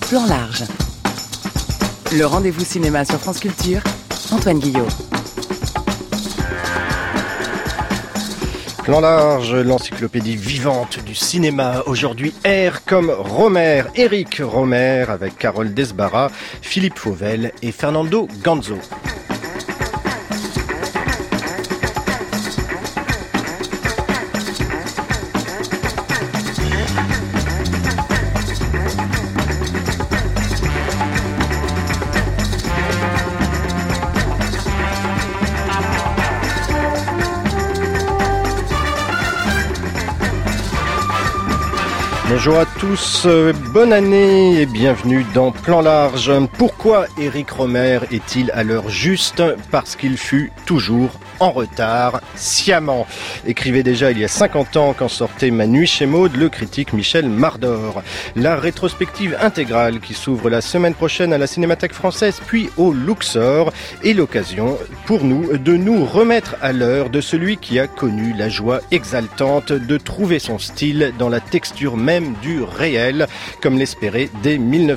Plan large. Le rendez-vous cinéma sur France Culture, Antoine Guillot. Plan large, l'encyclopédie vivante du cinéma. Aujourd'hui, R comme Romer, Éric Romer, avec Carole Desbarra, Philippe Fauvel et Fernando Ganzo. Bonjour à tous, bonne année et bienvenue dans Plan large. Pourquoi Éric Romer est-il à l'heure juste ? Parce qu'il fut toujours en retard, sciemment. Écrivait déjà il y a 50 ans quand sortait Ma nuit chez Maud, le critique Michel Mardor. La rétrospective intégrale qui s'ouvre la semaine prochaine à la Cinémathèque française puis au Luxor est l'occasion pour nous de nous remettre à l'heure de celui qui a connu la joie exaltante de trouver son style dans la texture même du réel, comme l'espérait dès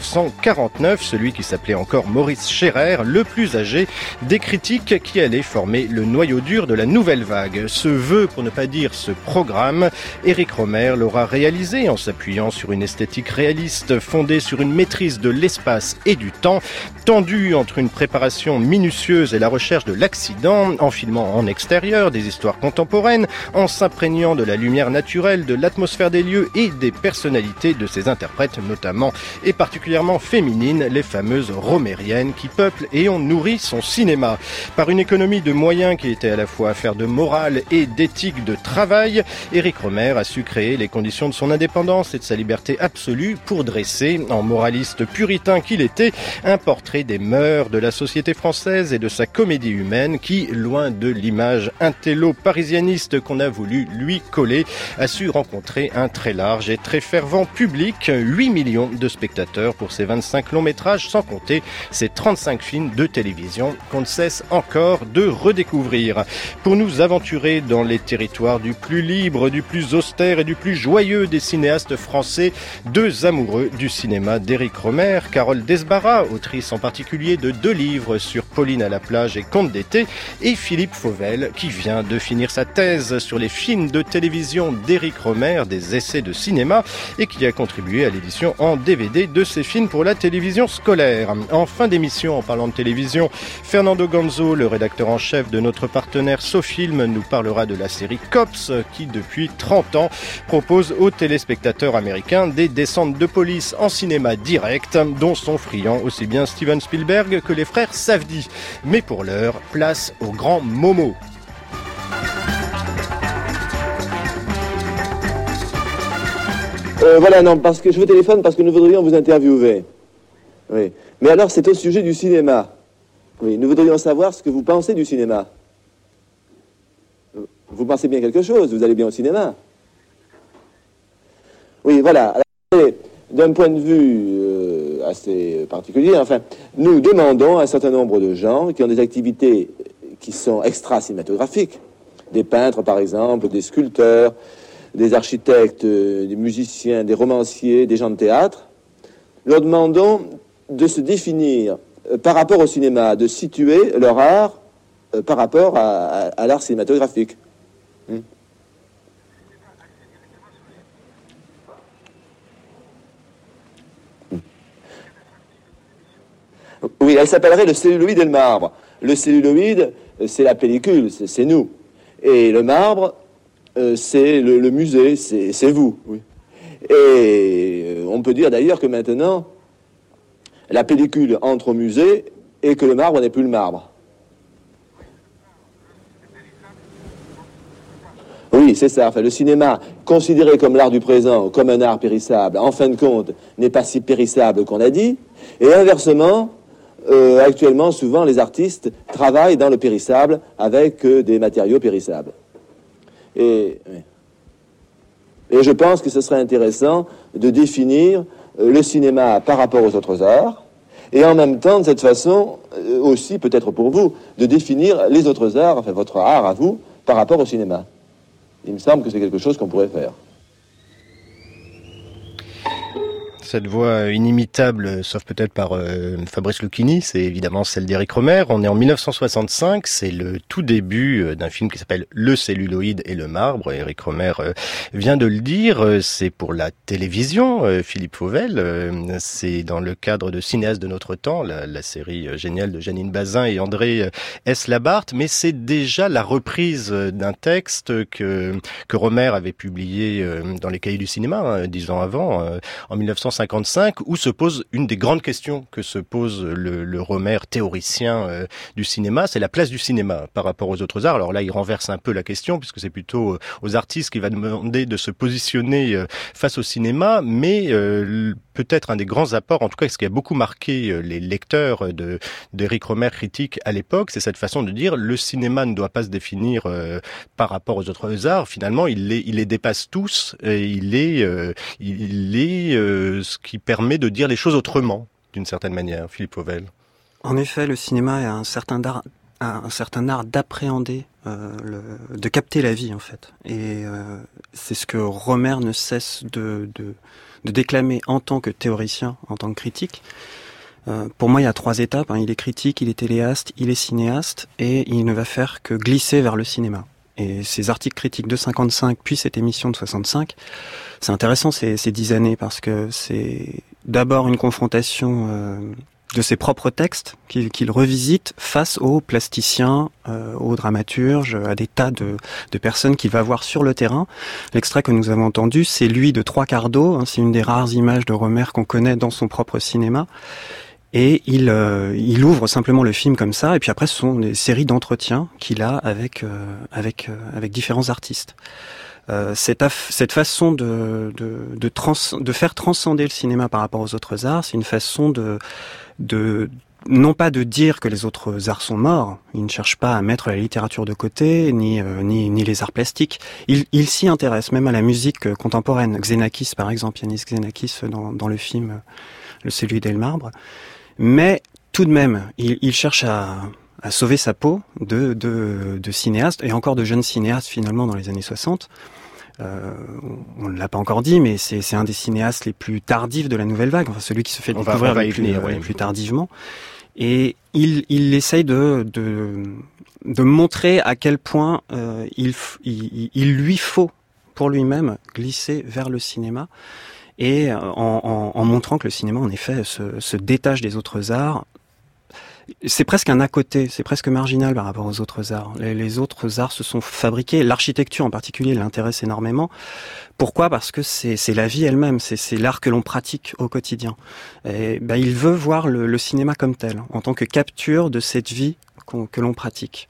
1949, celui qui s'appelait encore Maurice Scherrer, le plus âgé des critiques qui allait former le noyau dur de la nouvelle vague. Ce vœu, pour ne pas dire ce programme, Éric Romer l'aura réalisé en s'appuyant sur une esthétique réaliste fondée sur une maîtrise de l'espace et du temps, tendue entre une préparation minutieuse et la recherche de l'accident, en filmant en extérieur des histoires contemporaines, en s'imprégnant de la lumière naturelle, de l'atmosphère des lieux et des personnalités de ses interprètes, notamment et particulièrement féminines, les fameuses romériennes qui peuplent et ont nourri son cinéma. Par une économie de moyens qui était à la fois affaire de morale et d'éthique de travail, Éric Romer a su créer les conditions de son indépendance et de sa liberté absolue pour dresser, en moraliste puritain qu'il était, un portrait des mœurs de la société française et de sa comédie humaine qui, loin de l'image intello-parisianiste qu'on a voulu lui coller, a su rencontrer un très large et très fervent public, 8 millions de spectateurs pour ses 25 longs métrages, sans compter ses 35 films de télévision qu'on ne cesse encore de redécouvrir. Pour nous aventurer dans les territoires du plus libre, du plus austère et du plus joyeux des cinéastes français, deux amoureux du cinéma d'Éric Romer, Carole Desbarra, autrice en particulier de 2 livres sur Pauline à la plage et Contes d'été, et Philippe Fauvel, qui vient de finir sa thèse sur les films de télévision d'Éric Romer, des essais de cinéma, et qui a contribué à l'édition en DVD de ses films pour la télévision scolaire. En fin d'émission, en parlant de télévision, Fernando Ganzo, le rédacteur en chef de notre partenaire SoFilm, nous parlera de la série Cops qui, depuis 30 ans, propose aux téléspectateurs américains des descentes de police en cinéma direct, dont sont friands aussi bien Steven Spielberg que les frères Safdie. Mais pour l'heure, place au grand Momo. Voilà, non, parce que je vous téléphone parce que nous voudrions vous interviewer. Oui. Mais alors, c'est au sujet du cinéma. Oui, nous voudrions savoir ce que vous pensez du cinéma. Vous pensez bien quelque chose, vous allez bien au cinéma. Oui, voilà. Alors, d'un point de vue assez particulier, enfin, nous demandons à un certain nombre de gens qui ont des activités qui sont extra-cinématographiques, des peintres par exemple, des sculpteurs, des architectes, des musiciens, des romanciers, des gens de théâtre, leur demandons de se définir par rapport au cinéma, de situer leur art par rapport à l'art cinématographique. Oui, elle s'appellerait le celluloïde et le marbre. Le celluloïde, c'est la pellicule, c'est nous. Et le marbre, c'est le musée, c'est vous. Oui. Et on peut dire d'ailleurs que maintenant, la pellicule entre au musée et que le marbre n'est plus le marbre. Oui, c'est ça. Enfin, le cinéma, considéré comme l'art du présent, comme un art périssable, en fin de compte, n'est pas si périssable qu'on a dit. Et inversement, actuellement, souvent, les artistes travaillent dans le périssable avec des matériaux périssables. Et je pense que ce serait intéressant de définir le cinéma par rapport aux autres arts, et en même temps, de cette façon, aussi, peut-être pour vous, de définir les autres arts, enfin votre art à vous, par rapport au cinéma. Il me semble que c'est quelque chose qu'on pourrait faire. cette voix inimitable, sauf peut-être par Fabrice Lucchini, c'est évidemment celle d'Éric Rohmer. On est en 1965, c'est le tout début d'un film qui s'appelle Le celluloïd et le marbre. Éric Rohmer vient de le dire, c'est pour la télévision, Philippe Fauvel. C'est dans le cadre de Cinéastes de notre temps, la série géniale de Jeannine Bazin et André S. Labarthe, mais c'est déjà la reprise d'un texte que Rohmer avait publié dans les Cahiers du cinéma, 10 ans avant, en 1955, où se pose une des grandes questions que se pose le Rohmer théoricien du cinéma, c'est la place du cinéma par rapport aux autres arts. Alors là, il renverse un peu la question, puisque c'est plutôt aux artistes qu'il va demander de se positionner face au cinéma, mais peut-être un des grands apports, en tout cas ce qui a beaucoup marqué les lecteurs d'Éric Rohmer critique à l'époque, c'est cette façon de dire le cinéma ne doit pas se définir par rapport aux autres arts. Finalement, il les dépasse tous et il est ce qui permet de dire les choses autrement, d'une certaine manière. Philippe Fauvel. En effet, le cinéma a un certain art d'appréhender, de capter la vie en fait. Et c'est ce que Rohmer ne cesse de déclamer en tant que théoricien, en tant que critique. Pour moi, il y a 3 étapes. Il est critique, il est téléaste, il est cinéaste, et il ne va faire que glisser vers le cinéma. Et ces articles critiques de 55, puis cette émission de 65, c'est intéressant ces 10 années, parce que c'est d'abord une confrontation de ses propres textes qu'il revisite face aux plasticiens, aux dramaturges, à des tas de personnes qu'il va voir sur le terrain. L'extrait que nous avons entendu, c'est lui de 3/4 d'eau. C'est une des rares images de Rohmer qu'on connaît dans son propre cinéma. Et il ouvre simplement le film comme ça, et puis après ce sont des séries d'entretiens qu'il a avec différents artistes. Cette façon de faire transcender le cinéma par rapport aux autres arts, c'est une façon de non pas de dire que les autres arts sont morts. Il ne cherche pas à mettre la littérature de côté, ni les arts plastiques. Il s'y intéresse même à la musique contemporaine. Xenakis, par exemple, Yanis Xenakis dans le film Le celluloïd et le marbre. Mais tout de même, il cherche à sauver sa peau de cinéaste, et encore de jeunes cinéastes finalement dans les années 60. On ne l'a pas encore dit, mais c'est un des cinéastes les plus tardifs de la nouvelle vague, enfin celui qui se fait découvrir les plus tardivement. Et il essaye de montrer à quel point il lui faut, pour lui-même, glisser vers le cinéma. Et en montrant que le cinéma, en effet, se détache des autres arts. C'est presque un à-côté, c'est presque marginal par rapport aux autres arts. Les autres arts se sont fabriqués, l'architecture en particulier l'intéresse énormément. Pourquoi ? Parce que c'est la vie elle-même, c'est l'art que l'on pratique au quotidien. Et il veut voir le cinéma comme tel, en tant que capture de cette vie que l'on pratique.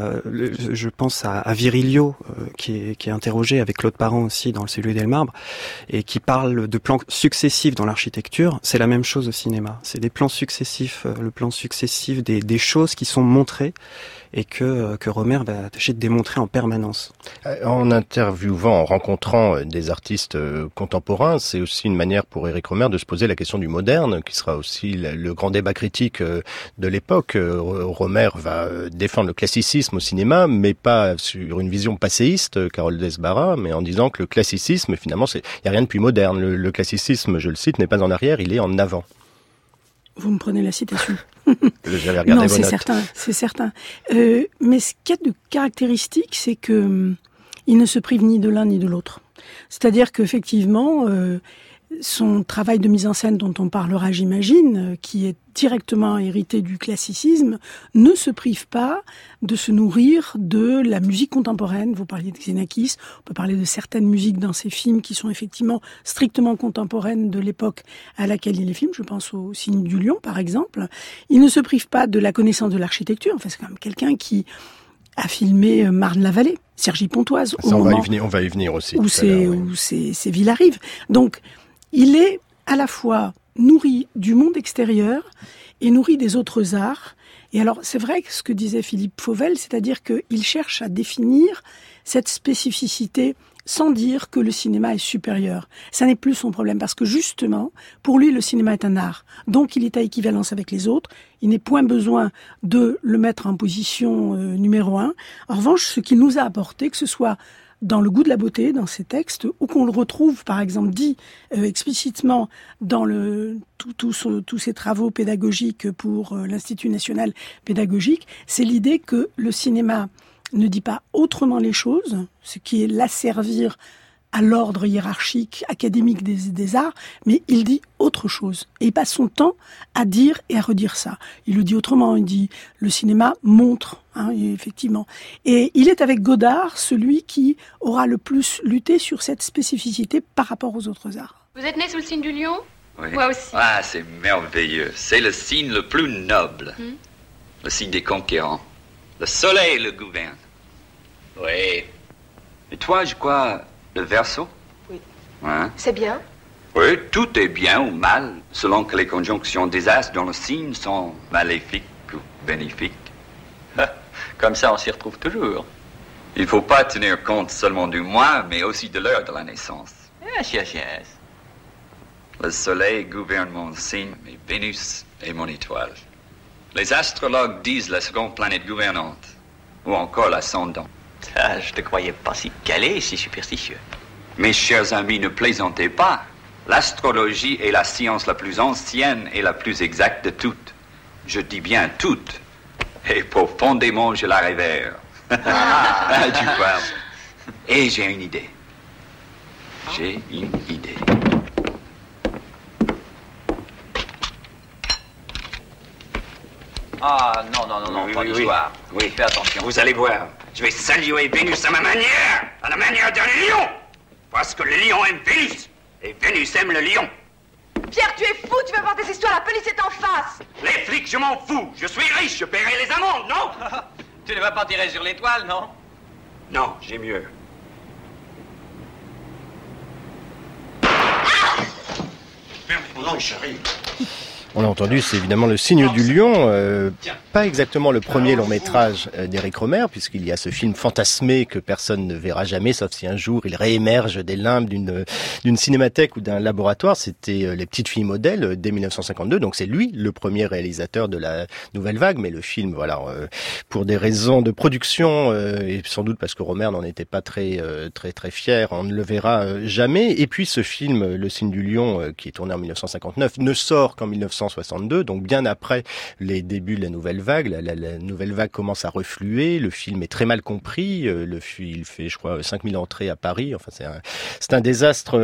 Je pense à Virilio, qui est interrogé avec Claude Parent aussi dans Le celluloïd et le marbre, et qui parle de plans successifs dans l'architecture. C'est la même chose au cinéma. C'est des plans successifs, le plan successif des choses qui sont montrées et que Rohmer va tâcher de démontrer en permanence. En interviewant, en rencontrant des artistes contemporains, c'est aussi une manière pour Éric Rohmer de se poser la question du moderne, qui sera aussi le grand débat critique de l'époque. Rohmer va défendre le classicisme au cinéma, mais pas sur une vision passéiste, Carole Desbarats, mais en disant que le classicisme, finalement, il n'y a rien de plus moderne. Le classicisme, je le cite, n'est pas en arrière, il est en avant. Vous me prenez la citation. J'avais regardé non, vos notes. C'est certain. Mais ce qu'il y a de caractéristique, c'est que il ne se prive ni de l'un ni de l'autre. C'est-à-dire qu'effectivement, son travail de mise en scène dont on parlera, j'imagine, qui est directement hérité du classicisme, ne se prive pas de se nourrir de la musique contemporaine. Vous parliez de Xenakis, on peut parler de certaines musiques dans ses films qui sont effectivement strictement contemporaines de l'époque à laquelle il est film. Je pense au Cygne du Lion, par exemple. Il ne se prive pas de la connaissance de l'architecture. Enfin, c'est quand même quelqu'un qui a filmé Marne-la-Vallée, Cergy Pontoise. Ça, on va y venir aussi. Où c'est Villarive. Donc, il est à la fois nourri du monde extérieur et nourri des autres arts. Et alors, c'est vrai que ce que disait Philippe Fauvel, c'est-à-dire qu'il cherche à définir cette spécificité sans dire que le cinéma est supérieur. Ça n'est plus son problème, parce que justement, pour lui, le cinéma est un art. Donc, il est à équivalence avec les autres. Il n'est point besoin de le mettre en position numéro 1. En revanche, ce qu'il nous a apporté, que ce soit dans Le goût de la beauté, dans ces textes, ou qu'on le retrouve, par exemple, dit explicitement dans tous ces travaux pédagogiques pour l'Institut national pédagogique, c'est l'idée que le cinéma ne dit pas autrement les choses, ce qui est l'asservir à l'ordre hiérarchique académique des arts, mais il dit autre chose. Et il passe son temps à dire et à redire ça. Il le dit autrement, il dit le cinéma montre, effectivement. Et il est avec Godard celui qui aura le plus lutté sur cette spécificité par rapport aux autres arts. Vous êtes né sous le signe du lion ? Oui. Moi aussi. Ah, c'est merveilleux. C'est le signe le plus noble. Le signe des conquérants. Le soleil le gouverne. Oui. Et toi, je crois, le Verseau ? Oui. Hein ? C'est bien ? Oui, tout est bien ou mal, selon que les conjonctions des astres dans le signe sont maléfiques ou bénéfiques. Comme ça, on s'y retrouve toujours. Il ne faut pas tenir compte seulement du mois, mais aussi de l'heure de la naissance. Yes, yes, yes. Le soleil gouverne mon signe, et Vénus est mon étoile. Les astrologues disent la seconde planète gouvernante, ou encore l'ascendant. Ça, je te croyais pas si calé, si superstitieux. Mes chers amis, ne plaisantez pas. L'astrologie est la science la plus ancienne et la plus exacte de toutes. Je dis bien toutes. Et profondément, je la révère. Tu parles. Et j'ai une idée. J'ai une idée. Ah, non, pas d'histoire. Oui, fais attention. Vous allez voir. Je vais saluer Vénus à ma manière, à la manière d'un lion. Parce que le lion aime Vénus, et Vénus aime le lion. Pierre, tu es fou, tu vas voir des histoires, la police est en face. Les flics, je m'en fous. Je suis riche, je paierai les amendes, non? Tu ne vas pas tirer sur l'étoile, non? Non, j'ai mieux. Non, chérie. On a entendu, c'est évidemment Le Signe du Lion, pas exactement le premier long métrage d'Éric Rohmer, puisqu'il y a ce film fantasmé que personne ne verra jamais, sauf si un jour il réémerge des limbes d'une cinémathèque ou d'un laboratoire. C'était Les Petites Filles Modèles dès 1952, donc c'est lui le premier réalisateur de la Nouvelle Vague, mais le film, voilà, pour des raisons de production et sans doute parce que Rohmer n'en était pas très fier, on ne le verra jamais. Et puis ce film, Le Signe du Lion, qui est tourné en 1959, ne sort qu'en 1962, donc bien après les débuts de la Nouvelle Vague. La Nouvelle Vague commence à refluer, le film est très mal compris, il fait, je crois, 5000 entrées à Paris. Enfin, c'est un désastre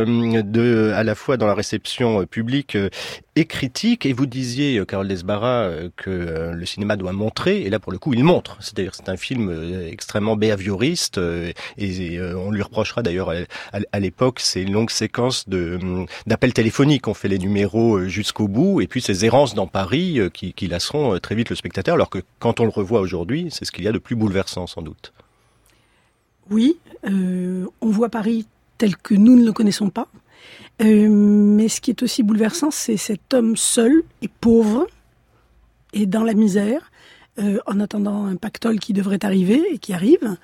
à la fois dans la réception publique et critique. Et vous disiez, Carole Desbarras, que le cinéma doit montrer, et là pour le coup il montre. C'est-à-dire c'est un film extrêmement behavioriste, et on lui reprochera d'ailleurs à l'époque ces longues séquences d'appels téléphoniques. On fait les numéros jusqu'au bout, et puis ces errances dans Paris qui lasseront très vite le spectateur, alors que quand on le revoit aujourd'hui, c'est ce qu'il y a de plus bouleversant sans doute. Oui, on voit Paris tel que nous ne le connaissons pas, mais ce qui est aussi bouleversant, c'est cet homme seul et pauvre et dans la misère, en attendant un pactole qui devrait arriver et qui arrive,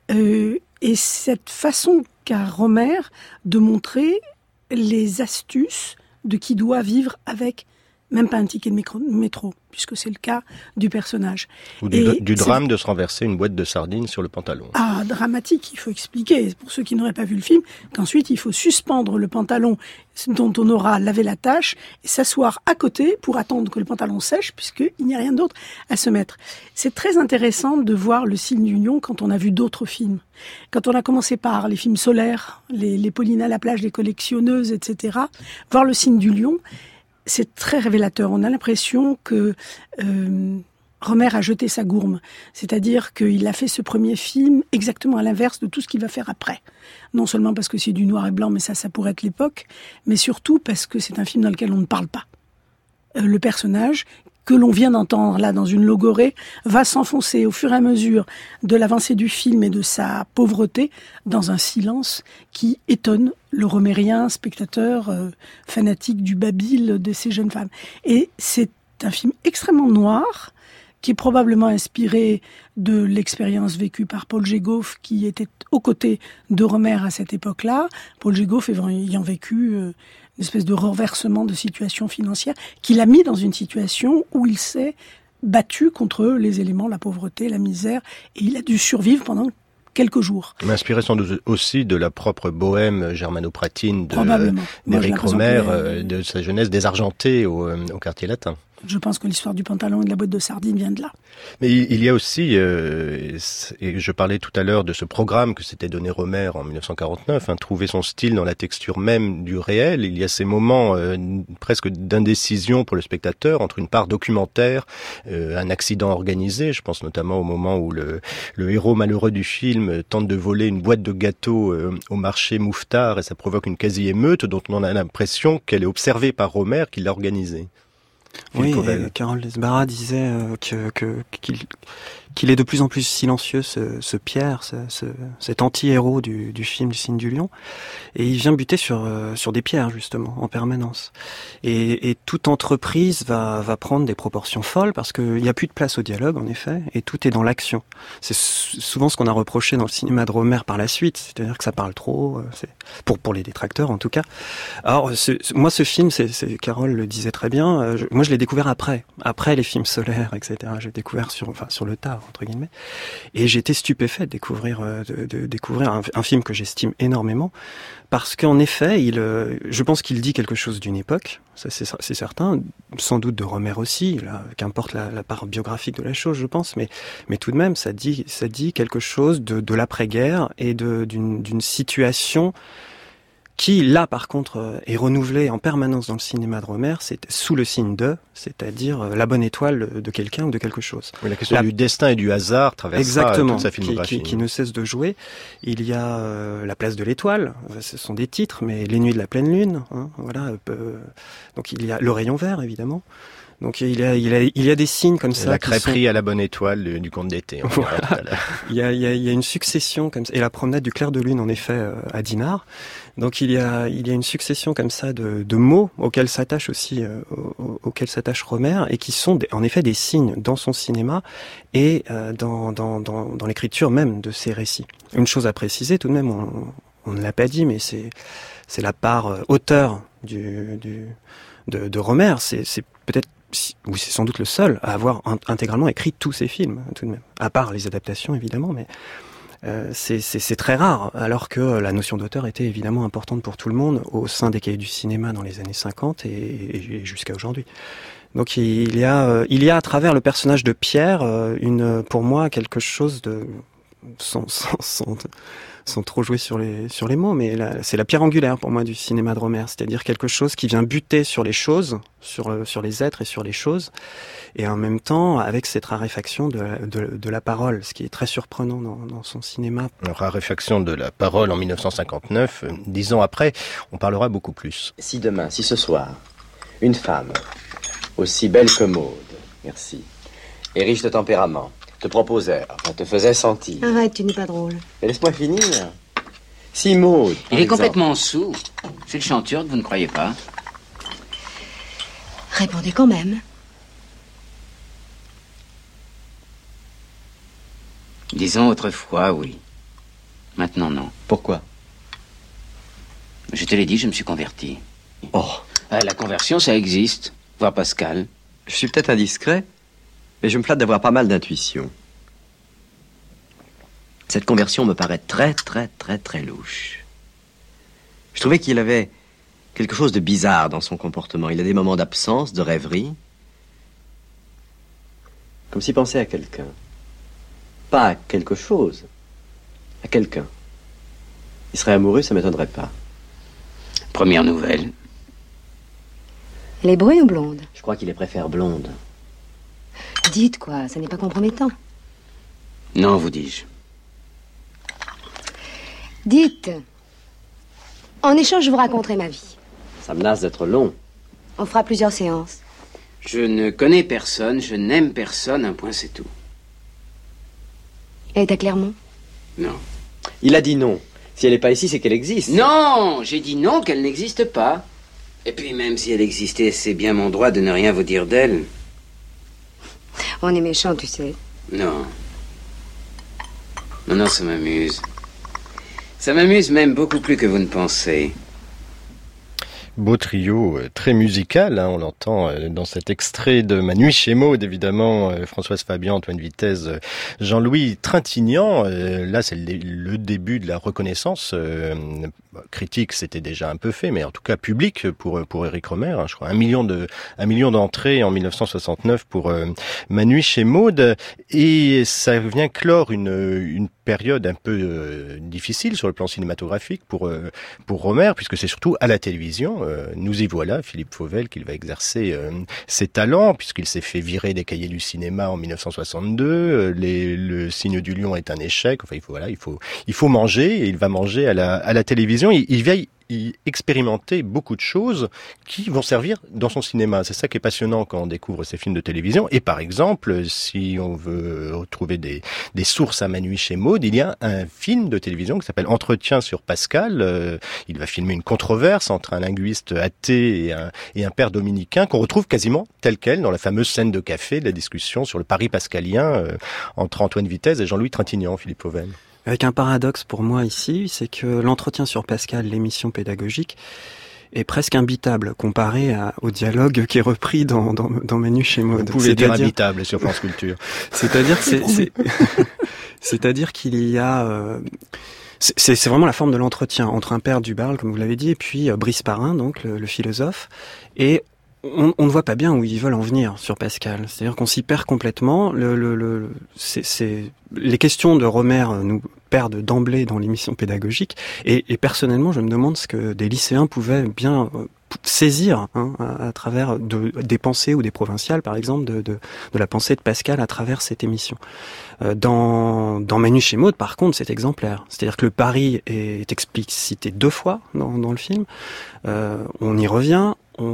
et cette façon qu'a Rohmer de montrer les astuces de qui doit vivre avec même pas un ticket de métro, puisque c'est le cas du personnage. Ou du drame de se renverser une boîte de sardines sur le pantalon. Ah, dramatique, il faut expliquer, pour ceux qui n'auraient pas vu le film, qu'ensuite il faut suspendre le pantalon dont on aura lavé la tache et s'asseoir à côté pour attendre que le pantalon sèche, puisqu'il n'y a rien d'autre à se mettre. C'est très intéressant de voir Le Signe du Lion quand on a vu d'autres films. Quand on a commencé par les films solaires, les Paulina à la plage, les collectionneuses, etc., voir Le Signe du Lion, c'est très révélateur. On a l'impression que Rohmer a jeté sa gourme. C'est-à-dire qu'il a fait ce premier film exactement à l'inverse de tout ce qu'il va faire après. Non seulement parce que c'est du noir et blanc, mais ça pourrait être l'époque, mais surtout parce que c'est un film dans lequel on ne parle pas. Le personnage que l'on vient d'entendre là dans une logorée va s'enfoncer au fur et à mesure de l'avancée du film et de sa pauvreté dans un silence qui étonne le romérien spectateur fanatique du babil de ces jeunes femmes. Et c'est un film extrêmement noir qui est probablement inspiré de l'expérience vécue par Paul Gégoff, qui était aux côtés de Rohmer à cette époque-là. Paul Gégoff ayant vécu une espèce de renversement de situation financière, qui l'a mis dans une situation où il s'est battu contre les éléments, la pauvreté, la misère, et il a dû survivre pendant quelques jours. Il m'inspirait sans doute aussi de la propre bohème germano-pratine d'Éric Rohmer, de sa jeunesse désargentée au quartier latin. Je pense que l'histoire du pantalon et de la boîte de sardines vient de là. Mais il y a aussi, et je parlais tout à l'heure de ce programme que s'était donné Rohmer en 1949, trouver son style dans la texture même du réel. Il y a ces moments presque d'indécision pour le spectateur entre une part documentaire, un accident organisé. Je pense notamment au moment où le héros malheureux du film tente de voler une boîte de gâteaux au marché Mouffetard, et ça provoque une quasi-émeute dont on a l'impression qu'elle est observée par Rohmer qui l'a organisée. Oui, et Carole Lesbara disait qu'il est de plus en plus silencieux, ce Pierre, cet anti-héros du film du Cygne du Lion, et il vient buter sur des pierres justement en permanence. Et toute entreprise va prendre des proportions folles parce qu'il n'y a plus de place au dialogue en effet, et tout est dans l'action. C'est souvent ce qu'on a reproché dans le cinéma de Rohmer par la suite, c'est-à-dire que ça parle trop, pour les détracteurs en tout cas. Alors moi ce film, Carole le disait très bien, moi je l'ai découvert après les films Solaire, etc. J'ai découvert sur le tard, entre guillemets, et j'étais stupéfait de découvrir un film que j'estime énormément, parce qu'en effet, je pense qu'il dit quelque chose d'une époque, ça c'est certain, sans doute de Rohmer aussi, là, qu'importe la part biographique de la chose, je pense, mais tout de même, ça dit quelque chose de l'après-guerre et d'une situation qui, là, par contre, est renouvelé en permanence dans le cinéma de Rohmer, c'est sous le signe de, c'est-à-dire la bonne étoile de quelqu'un ou de quelque chose. Oui, la question du destin et du hasard traverse toute sa filmographie. Qui ne cesse de jouer. Il y a la place de l'étoile, ce sont des titres, mais les nuits de la pleine lune, voilà. Donc il y a le rayon vert, évidemment. Donc il y a des signes comme ça. La crêperie à la bonne étoile du conte d'été. Voilà. Il y a une succession comme ça, et la promenade du clair de lune en effet à Dinard. Donc il y a une succession comme ça de mots auxquels s'attache Rohmer, et qui sont en effet des signes dans son cinéma et dans l'écriture même de ses récits. Une chose à préciser tout de même, on ne l'a pas dit, mais c'est la part auteur de Rohmer. C'est peut-être, oui, c'est sans doute le seul à avoir intégralement écrit tous ses films, tout de même. À part les adaptations, évidemment, mais c'est très rare, alors que la notion d'auteur était évidemment importante pour tout le monde au sein des cahiers du cinéma dans les années 50 et jusqu'à aujourd'hui. Donc il y a à travers le personnage de Pierre, pour moi, quelque chose de... sans trop jouer sur les mots, mais c'est la pierre angulaire pour moi du cinéma de Rohmer, c'est-à-dire quelque chose qui vient buter sur les choses, sur les êtres et sur les choses, et en même temps avec cette raréfaction de la parole, ce qui est très surprenant dans son cinéma. La raréfaction de la parole en 1959, 10 ans après, on parlera beaucoup plus. Si demain, si ce soir, une femme aussi belle que Maude, merci, et riche de tempérament, te proposait, te faisait sentir. Arrête, tu n'es pas drôle. Mais laisse-moi finir. Si Maude... Il est complètement saoul. C'est le chanturc, vous ne croyez pas? Répondez quand même. Disons autrefois, oui. Maintenant, non. Pourquoi? Je te l'ai dit, je me suis converti. Oh. La conversion, ça existe. Voir Pascal. Je suis peut-être indiscret, mais je me flatte d'avoir pas mal d'intuition. Cette conversion me paraît très, très, très, très louche. Je trouvais qu'il avait quelque chose de bizarre dans son comportement. Il a des moments d'absence, de rêverie. Comme s'il pensait à quelqu'un. Pas à quelque chose. À quelqu'un. Il serait amoureux, ça m'étonnerait pas. Première nouvelle. Elle est brune ou blonde? Je crois qu'il les préfère blonde. Dites quoi, ça n'est pas compromettant. Non, vous dis-je. Dites. En échange, je vous raconterai ma vie. Ça menace d'être long. On fera plusieurs séances. Je ne connais personne, je n'aime personne, un point c'est tout. Elle est à Clermont? Non. Il a dit non. Si elle n'est pas ici, c'est qu'elle existe. Non, j'ai dit non, qu'elle n'existe pas. Et puis même si elle existait, c'est bien mon droit de ne rien vous dire d'elle. On est méchant, tu sais. Non. Non, ça m'amuse. Ça m'amuse même beaucoup plus que vous ne pensez. Beau trio, très musical, on l'entend dans cet extrait de Ma nuit chez Maud, évidemment, Françoise Fabian, Antoine Vitesse, Jean-Louis Trintignant. Là, c'est le début de la reconnaissance critique, c'était déjà un peu fait, mais en tout cas public pour Éric Rohmer. Je crois 1 million d'entrées en 1969 pour Ma nuit chez Maud, et ça vient clore une période un peu difficile sur le plan cinématographique pour Rohmer, puisque c'est surtout à la télévision. Nous y voilà, Philippe Fauvel, qu'il va exercer ses talents, puisqu'il s'est fait virer des cahiers du cinéma en 1962. Le Signe du Lion est un échec. Enfin, il faut manger, et il va manger à la télévision. Il va y expérimenter beaucoup de choses qui vont servir dans son cinéma. C'est ça qui est passionnant quand on découvre ces films de télévision. Et par exemple, si on veut retrouver des sources à Ma nuit chez Maud, il y a un film de télévision qui s'appelle Entretien sur Pascal. Il va filmer une controverse entre un linguiste athée et un père dominicain qu'on retrouve quasiment tel quel dans la fameuse scène de café de la discussion sur le Paris pascalien entre Antoine Vitesse et Jean-Louis Trintignant, Philippe Fauvel. Avec un paradoxe pour moi ici, c'est que l'entretien sur Pascal, l'émission pédagogique, est presque imbitable comparé au dialogue qui est repris dans Ma nuit chez Maud. Vous pouvez dire imbitable sur France Culture. C'est-à-dire qu'il y a... C'est vraiment la forme de l'entretien entre un père Dubarle, comme vous l'avez dit, et puis Brice Parrain, donc le philosophe, et on ne voit pas bien où ils veulent en venir sur Pascal. C'est-à-dire qu'on s'y perd complètement. Les questions de Rohmer nous perdent d'emblée dans l'émission pédagogique. Et personnellement, je me demande ce que des lycéens pouvaient bien saisir à travers des pensées ou des provinciales, par exemple, de la pensée de Pascal à travers cette émission. Dans Ma nuit chez Maud, par contre, c'est exemplaire. C'est-à-dire que le pari est explicité 2 fois dans le film. On y revient.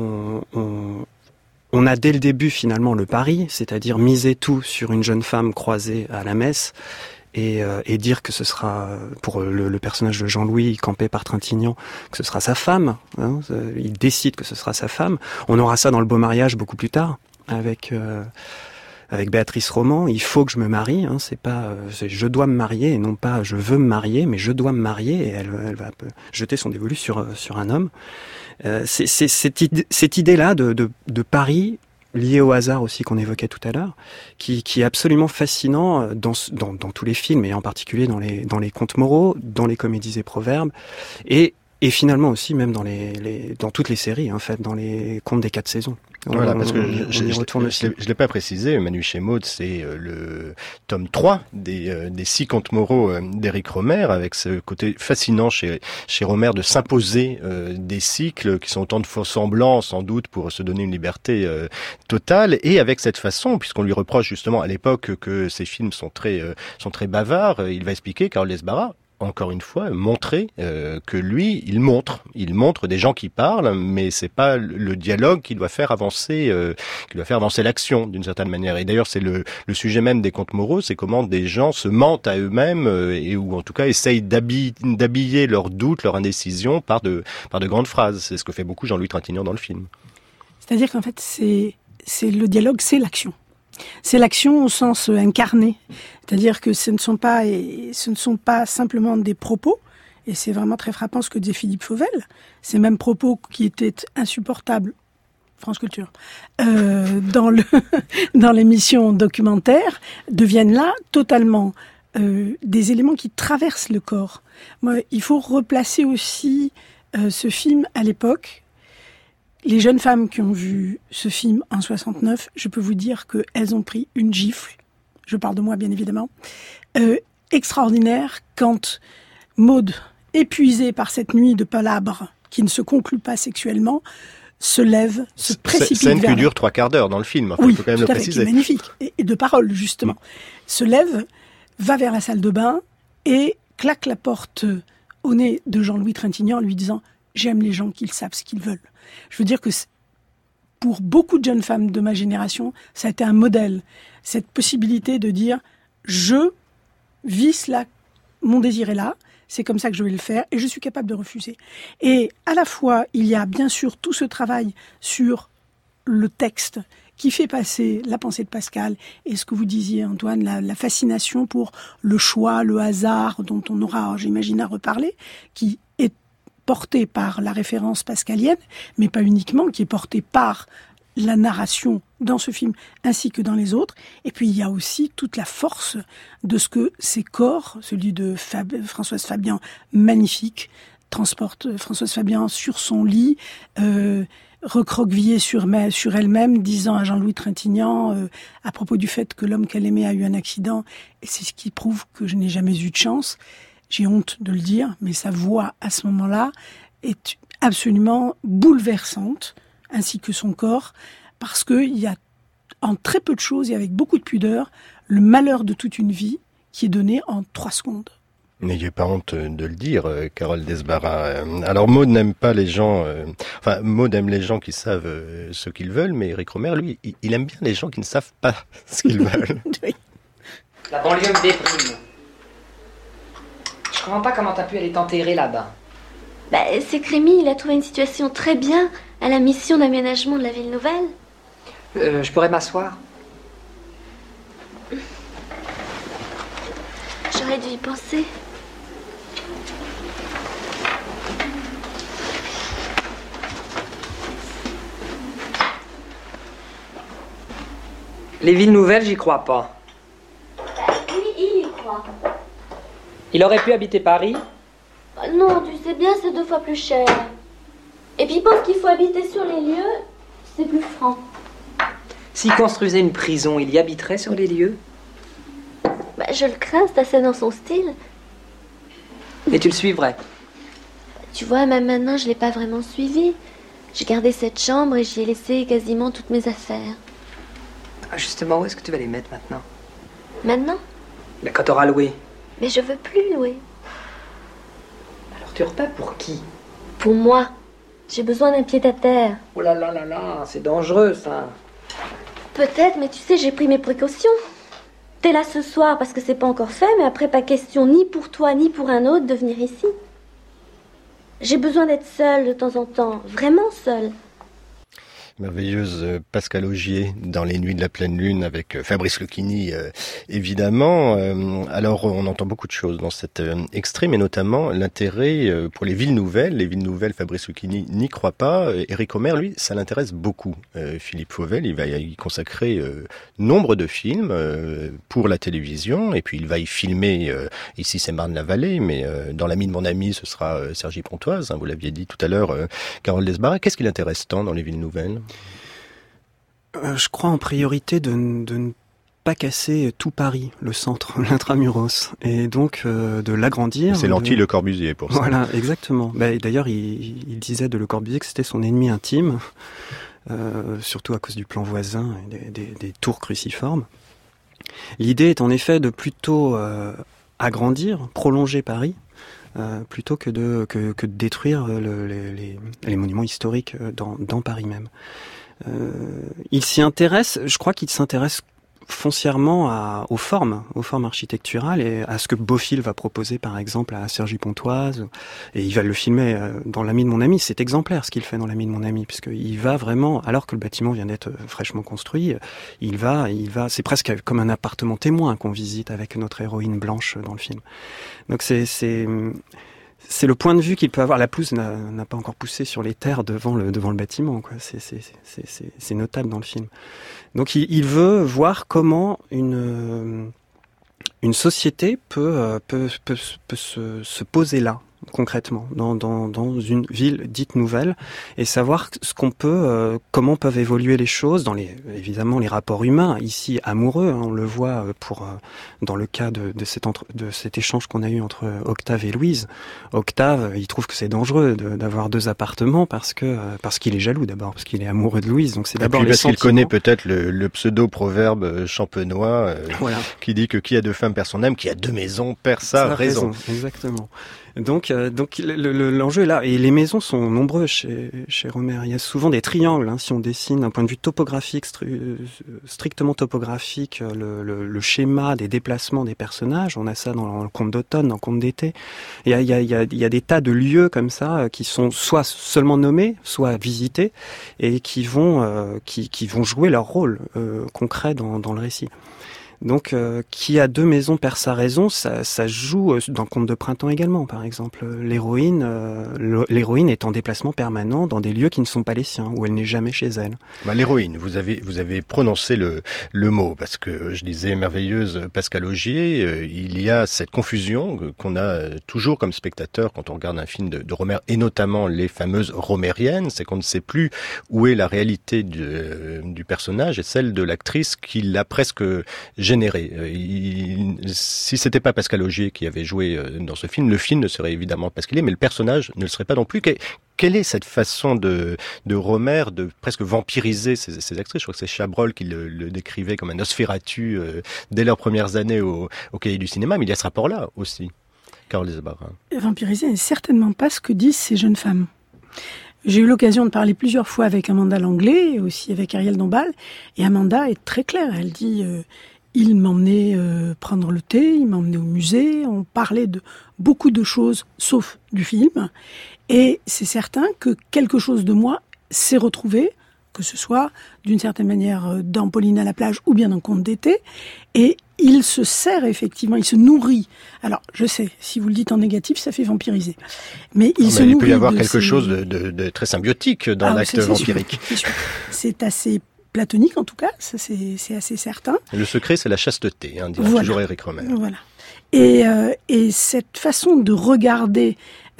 On a dès le début finalement le pari, c'est-à-dire miser tout sur une jeune femme croisée à la messe et dire que ce sera, pour le personnage de Jean-Louis campé par Trintignant, que ce sera sa femme. Il décide que ce sera sa femme. On aura ça dans Le Beau Mariage beaucoup plus tard avec Béatrice Roman. Il faut que je me marie, c'est pas je dois me marier et non pas je veux me marier, mais je dois me marier, et elle va jeter son dévolu sur un homme. C'est cette idée-là de pari lié au hasard aussi qu'on évoquait tout à l'heure, qui est absolument fascinant dans tous les films, et en particulier dans les contes moraux, dans les comédies et proverbes, et finalement aussi même dans toutes les séries, en fait, dans les contes des 4 saisons. Voilà, parce que je l'ai pas précisé, Ma nuit chez Maud, c'est le tome 3 des 6 contes moraux d'Éric Rohmer, avec ce côté fascinant chez Rohmer de s'imposer des cycles qui sont autant de faux semblants, sans doute, pour se donner une liberté totale, et avec cette façon, puisqu'on lui reproche justement à l'époque que ces films sont très bavards, il va expliquer, Carole Desbarras, encore une fois, montrer que lui, il montre des gens qui parlent, mais c'est pas le dialogue qui doit faire avancer l'action d'une certaine manière. Et d'ailleurs, c'est le sujet même des contes moraux, c'est comment des gens se mentent à eux-mêmes ou en tout cas essayent d'habiller leurs doutes, leur indécision par de grandes phrases. C'est ce que fait beaucoup Jean-Louis Trintignant dans le film. C'est-à-dire qu'en fait, c'est le dialogue, c'est l'action. C'est l'action au sens incarné, c'est-à-dire que ce ne sont pas simplement des propos, et c'est vraiment très frappant ce que disait Philippe Fauvel, ces mêmes propos qui étaient insupportables, France Culture, dans l'émission documentaire, deviennent là totalement des éléments qui traversent le corps. Moi, il faut replacer aussi ce film à l'époque. Les jeunes femmes qui ont vu ce film en 69, je peux vous dire qu'elles ont pris une gifle, je parle de moi bien évidemment, extraordinaire, quand Maud, épuisée par cette nuit de palabres qui ne se conclut pas sexuellement, se lève, se précipite vers... Scène qui dure 3/4 d'heure dans le film, oui, il faut quand même le préciser. Oui, magnifique, et de paroles justement. Se lève, va vers la salle de bain et claque la porte au nez de Jean-Louis Trintignant en lui disant « J'aime les gens qui savent ce qu'ils veulent ». Je veux dire que pour beaucoup de jeunes femmes de ma génération, ça a été un modèle. Cette possibilité de dire « Je vis là, mon désir est là, c'est comme ça que je vais le faire et je suis capable de refuser ». Et à la fois, il y a bien sûr tout ce travail sur le texte qui fait passer la pensée de Pascal et ce que vous disiez, Antoine, la fascination pour le choix, le hasard, dont on aura, j'imagine, à reparler, qui est porté par la référence pascalienne, mais pas uniquement, qui est porté par la narration dans ce film ainsi que dans les autres. Et puis il y a aussi toute la force de ce que ces corps, celui de Françoise Fabian, magnifique, transporte Françoise Fabian sur son lit, recroquevillée sur elle-même, disant à Jean-Louis Trintignant à propos du fait que l'homme qu'elle aimait a eu un accident, et c'est ce qui prouve que je n'ai jamais eu de chance. J'ai honte de le dire, mais sa voix à ce moment-là est absolument bouleversante, ainsi que son corps, parce qu'il y a en très peu de choses et avec beaucoup de pudeur, le malheur de toute une vie qui est donné en 3 secondes. N'ayez pas honte de le dire, Carole Desbarats. Alors Maud n'aime pas les gens, Maud aime les gens qui savent ce qu'ils veulent, mais Éric Rohmer, lui, il aime bien les gens qui ne savent pas ce qu'ils veulent. Oui. La banlieue me déprime. Je comprends pas comment t'as pu aller t'enterrer là-bas. C'est que Rémi, il a trouvé une situation très bien à la mission d'aménagement de la ville nouvelle. Je pourrais m'asseoir? J'aurais dû y penser. Les villes nouvelles, j'y crois pas. Lui, il y croit. Il aurait pu habiter Paris? Non, tu sais bien, c'est 2 fois plus cher. Et puis il pense qu'il faut habiter sur les lieux, c'est plus franc. S'il construisait une prison, il y habiterait sur les lieux? Je le crains, c'est assez dans son style. Et tu le suivrais? Tu vois, même maintenant, je l'ai pas vraiment suivi. J'ai gardé cette chambre et j'y ai laissé quasiment toutes mes affaires. Justement, où est-ce que tu vas les mettre maintenant? Maintenant? Quand t'auras loué. Mais je veux plus louer. Alors tu repars pour qui? Pour moi. J'ai besoin d'un pied-à-terre. Oh là là là là, c'est dangereux ça. Peut-être, mais tu sais, j'ai pris mes précautions. T'es là ce soir parce que c'est pas encore fait, mais après pas question ni pour toi ni pour un autre de venir ici. J'ai besoin d'être seule de temps en temps, vraiment seule. Merveilleuse Pascal Augier dans Les Nuits de la Pleine Lune avec Fabrice Lucchini évidemment. Alors on entend beaucoup de choses dans cet extrait, mais notamment l'intérêt pour les villes nouvelles. Les villes nouvelles, Fabrice Lucchini n'y croit pas. Éric Rohmer, lui, ça l'intéresse beaucoup. Philippe Fauvel, il va y consacrer nombre de films pour la télévision, et puis il va y filmer, ici c'est Marne-la-Vallée, mais dans L'ami de mon ami, ce sera Cergy Pontoise, hein, vous l'aviez dit tout à l'heure, Carole Desbarats. Qu'est-ce qui l'intéresse tant dans les villes nouvelles? Je crois en priorité de ne pas casser tout Paris, le centre, l'intramuros, et donc de l'agrandir. C'est Le Corbusier pour ça. Voilà, exactement. D'ailleurs, il disait de Le Corbusier que c'était son ennemi intime, surtout à cause du plan voisin et des tours cruciformes. L'idée est en effet de plutôt agrandir, prolonger Paris, plutôt que de détruire les monuments historiques dans Paris même. Il s'y intéresse, je crois qu'il s'intéresse foncièrement aux formes architecturales et à ce que Bofill va proposer par exemple à Cergy Pontoise, et il va le filmer dans L'ami de mon ami. C'est exemplaire ce qu'il fait dans L'ami de mon ami, puisqu'il va vraiment, alors que le bâtiment vient d'être fraîchement construit, il va, c'est presque comme un appartement témoin qu'on visite avec notre héroïne blanche dans le film. Donc c'est le point de vue qu'il peut avoir. La pelouse n'a pas encore poussé sur les terres devant le bâtiment, quoi. C'est notable dans le film. Donc il veut voir comment une société peut se poser là, concrètement, dans une ville dite nouvelle, et savoir comment peuvent évoluer les choses dans évidemment les rapports humains, ici amoureux, hein, on le voit dans le cas de cet échange qu'on a eu entre Octave et Louise. Octave, il trouve que c'est dangereux d'avoir 2 appartements parce qu'il est jaloux d'abord, parce qu'il est amoureux de Louise, donc c'est d'abord les sentiments. Parce qu'il connaît peut-être le pseudo-proverbe champenois voilà, qui dit que qui a 2 femmes perd son âme, qui a 2 maisons perd sa raison. Exactement. Donc l'enjeu est là. Et les maisons sont nombreuses chez Rohmer. Il y a souvent des triangles. Si on dessine d'un point de vue topographique, strictement topographique, le schéma des déplacements des personnages. On a ça dans le conte d'automne, dans le conte d'été. Il y a des tas de lieux comme ça qui sont soit seulement nommés, soit visités, et qui vont jouer leur rôle concret dans le récit. Donc, qui a deux maisons perd sa raison, ça joue dans le conte de printemps également, par exemple. L'héroïne est en déplacement permanent dans des lieux qui ne sont pas les siens, où elle n'est jamais chez elle. L'héroïne, vous avez prononcé le mot, parce que je disais merveilleuse Pascal Augier, il y a cette confusion qu'on a toujours comme spectateur quand on regarde un film de Rohmer, et notamment les fameuses romériennes, c'est qu'on ne sait plus où est la réalité du personnage et celle de l'actrice qui l'a presque généré. Si c'était pas Pascal Augier qui avait joué dans ce film, le film ne serait évidemment pas ce qu'il est, mais le personnage ne le serait pas non plus. Quelle est cette façon de Rohmer de presque vampiriser ces actrices? Je crois que c'est Chabrol qui le décrivait comme un Nosferatu dès leurs premières années au Cahier du cinéma, mais il y a ce rapport-là aussi. Carole Desbarres. Vampiriser n'est certainement pas ce que disent ces jeunes femmes. J'ai eu l'occasion de parler plusieurs fois avec Amanda Langlais et aussi avec Ariel Dombal, et Amanda est très claire, elle dit... Il m'emmenait prendre le thé, il m'emmenait au musée, on parlait de beaucoup de choses, sauf du film. Et c'est certain que quelque chose de moi s'est retrouvé, que ce soit d'une certaine manière dans Pauline à la plage ou bien dans Conte d'été. Et il se sert effectivement, il se nourrit. Alors, je sais, si vous le dites en négatif, ça fait vampiriser. Mais il peut y avoir quelque chose de très symbiotique dans l'acte vampirique. C'est assez platonique en tout cas, ça c'est assez certain. Le secret, c'est la chasteté, dit toujours Éric Rohmer. Voilà. Et cette façon de regarder,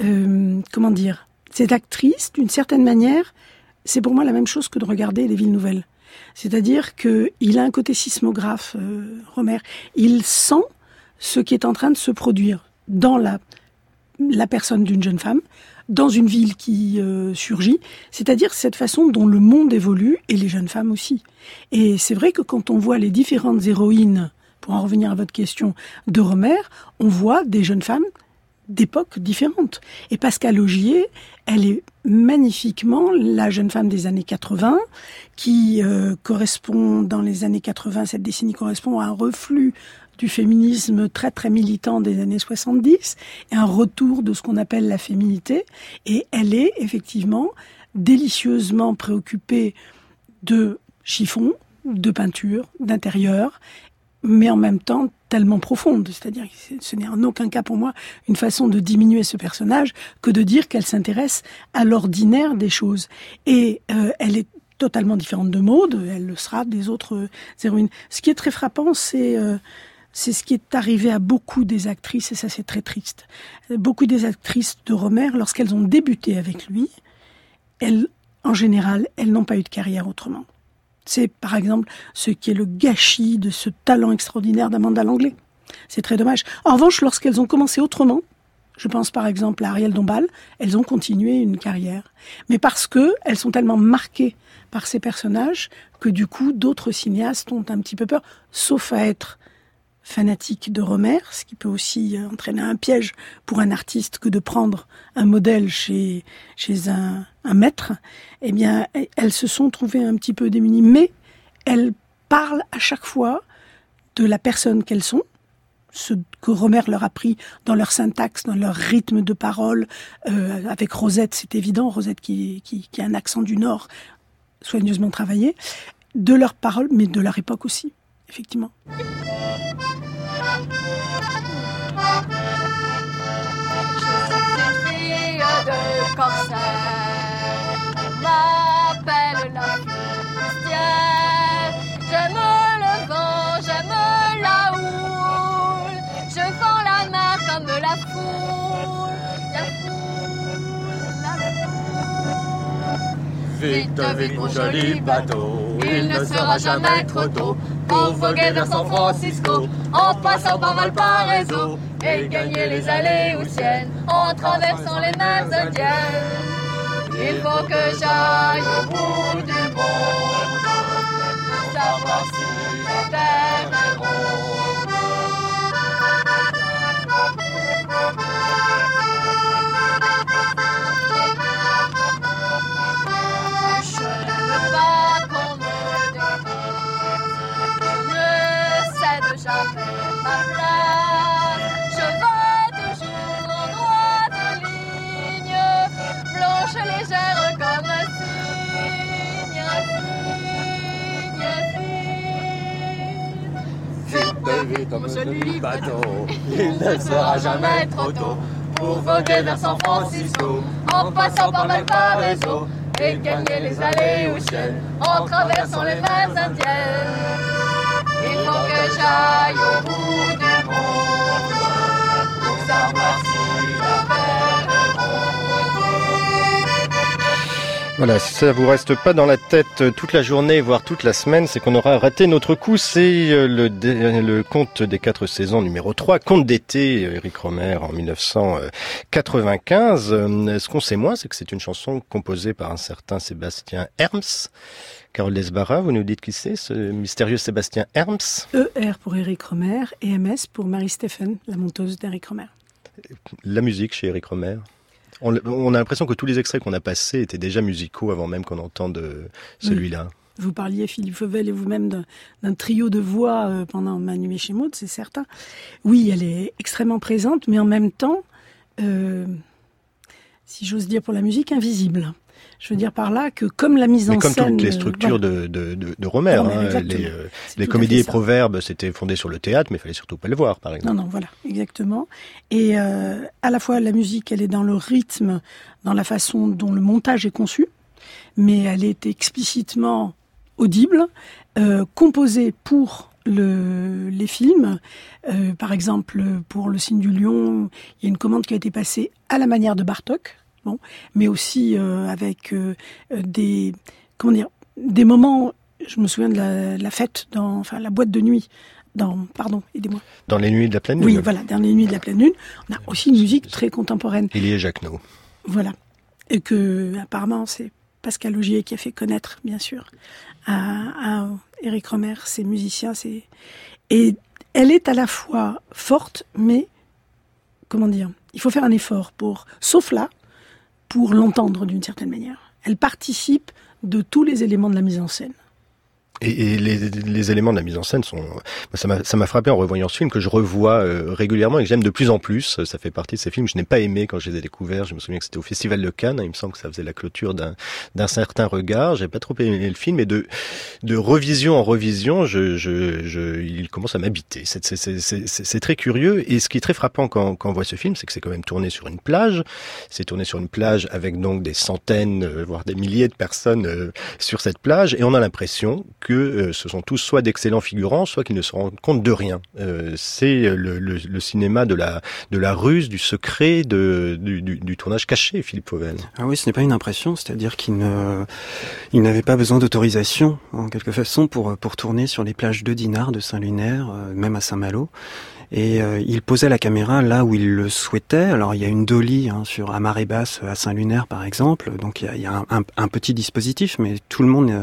cette actrice, d'une certaine manière, c'est pour moi la même chose que de regarder Les Villes Nouvelles. C'est-à-dire qu'il a un côté sismographe, Rohmer. Il sent ce qui est en train de se produire dans la personne d'une jeune femme, dans une ville qui surgit, c'est-à-dire cette façon dont le monde évolue, et les jeunes femmes aussi. Et c'est vrai que quand on voit les différentes héroïnes, pour en revenir à votre question, de Rohmer, on voit des jeunes femmes d'époques différentes. Et Pascal Augier, elle est magnifiquement la jeune femme des années 80, qui correspond, dans les années 80, cette décennie correspond à un reflux du féminisme très très militant des années 70 et un retour de ce qu'on appelle la féminité. Et elle est effectivement délicieusement préoccupée de chiffon, de peinture, d'intérieur, mais en même temps tellement profonde. C'est-à-dire que ce n'est en aucun cas pour moi une façon de diminuer ce personnage que de dire qu'elle s'intéresse à l'ordinaire des choses. Et elle est totalement différente de Maud, elle le sera des autres héroïnes. Ce qui est très frappant, c'est ce qui est arrivé à beaucoup des actrices, et ça c'est très triste. Beaucoup des actrices de Rohmer, lorsqu'elles ont débuté avec lui, en général, elles n'ont pas eu de carrière autrement. C'est par exemple ce qui est le gâchis de ce talent extraordinaire d'Amanda Langlais. C'est très dommage. En revanche, lorsqu'elles ont commencé autrement, je pense par exemple à Ariel Dombal, elles ont continué une carrière. Mais parce qu'elles sont tellement marquées par ces personnages que du coup, d'autres cinéastes ont un petit peu peur, sauf à être fanatique de Rohmer, ce qui peut aussi entraîner un piège pour un artiste que de prendre un modèle chez un maître. Eh bien, elles se sont trouvées un petit peu démunies, mais elles parlent à chaque fois de la personne qu'elles sont, ce que Rohmer leur a pris dans leur syntaxe, dans leur rythme de parole. Avec Rosette, c'est évident, Rosette qui a un accent du Nord soigneusement travaillé, de leur parole, mais de leur époque aussi, effectivement. Je suis une fille de Corsaire, on m'appelle la Christienne. J'aime le vent, j'aime la houle, je vends la mer comme la foule, la foule, la foule. Vite, vite mon joli bateau, il ne sera jamais trop tôt pour voguer vers San Francisco, en passant par Valparaiso et gagner les allées haussiennes, en traversant les mers indiennes. Il faut que j'aille au bout du monde, pour savoir si la terre est ronde. marche légère comme un cygne, Vite comme celui bateau, il ne sera jamais trop tôt pour voguer vers San Francisco, en passant par Valparaiso et gagner les allées oceanes, en traversant les mers indiennes. Il faut que j'aille au bout du monde pour savoir si la terre est ronde. Voilà, si ça vous reste pas dans la tête toute la journée, voire toute la semaine, c'est qu'on aura raté notre coup. C'est le conte des 4 saisons numéro 3, conte d'été, Éric Rohmer en 1995. Ce qu'on sait moins, c'est que c'est une chanson composée par un certain Sébastien Herms. Carole Desbarras, vous nous dites qui c'est, ce mystérieux Sébastien Herms? ER pour Éric Rohmer et MS pour Marie-Stéphane, la monteuse d'Éric Rohmer. La musique chez Éric Rohmer. On a l'impression que tous les extraits qu'on a passés étaient déjà musicaux avant même qu'on entende celui-là. Vous parliez, Philippe Fauvel, et vous-même d'un trio de voix pendant Ma nuit chez Maud, c'est certain. Oui, elle est extrêmement présente, mais en même temps, si j'ose dire pour la musique, invisible. Je veux dire par là que comme la mise en scène... Mais comme toutes les structures de Rohmer, les comédies et proverbes, c'était fondé sur le théâtre, mais il fallait surtout pas le voir, par exemple. Non, voilà, exactement. Et à la fois, la musique, elle est dans le rythme, dans la façon dont le montage est conçu, mais elle est explicitement audible, composée pour les films. Par exemple, pour Le Cygne du Lion, il y a une commande qui a été passée à la manière de Bartók. Bon, mais aussi avec des moments. Je me souviens de la fête la boîte de nuit. Aidez-moi. Dans les nuits de la pleine lune. Oui, voilà, dans les nuits de la pleine lune. On a aussi une musique très contemporaine. Élie Jacquenot. Voilà, et que apparemment c'est Pascal Augier qui a fait connaître, bien sûr, à Éric Rohmer, ses musiciens. Et elle est à la fois forte, mais il faut faire un effort sauf là. Pour l'entendre d'une certaine manière. Elle participe de tous les éléments de la mise en scène. Et les éléments de la mise en scène sont... Ça m'a frappé en revoyant ce film, que je revois régulièrement et que j'aime de plus en plus. Ça fait partie de ces films que je n'ai pas aimé quand je les ai découverts. Je me souviens que c'était au Festival de Cannes. Il me semble que ça faisait la clôture d'un certain regard. J'ai pas trop aimé le film, et de revision en revision, il commence à m'habiter. C'est très curieux. Et ce qui est très frappant quand on voit ce film, c'est que c'est quand même tourné sur une plage. C'est tourné sur une plage avec donc des centaines, voire des milliers de personnes sur cette plage. Et on a l'impression que ce sont tous soit d'excellents figurants, soit qu'ils ne se rendent compte de rien. C'est le cinéma de la ruse, du secret, du tournage caché, Philippe Fauvel. Ah oui, ce n'est pas une impression, c'est-à-dire qu'il n'avait pas besoin d'autorisation, en quelque façon, pour tourner sur les plages de Dinard, de Saint-Lunaire, même à Saint-Malo. Et il posait la caméra là où il le souhaitait. Alors il y a une dolly à marée basse à Saint-Lunaire par exemple, donc il y a un petit dispositif, mais tout le monde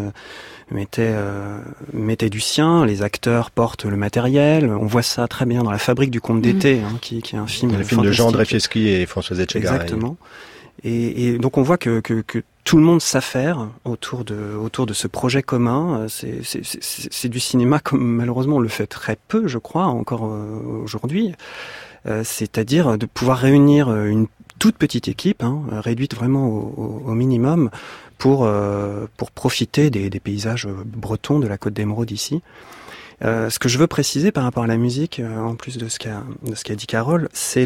mettait du sien. Les acteurs portent le matériel. On voit ça très bien dans La Fabrique du conte d'été, qui est un film le film de Jean Dreyfieski et Françoise Etchegaray. Exactement. Et donc on voit que tout le monde s'affaire autour de ce projet commun. C'est du cinéma comme malheureusement on le fait très peu, je crois, encore aujourd'hui. C'est-à-dire de pouvoir réunir une toute petite équipe, réduite vraiment au minimum, pour profiter des paysages bretons de la Côte d'Émeraude ici. Ce que je veux préciser par rapport à la musique, en plus de ce qu'a dit Carole, c'est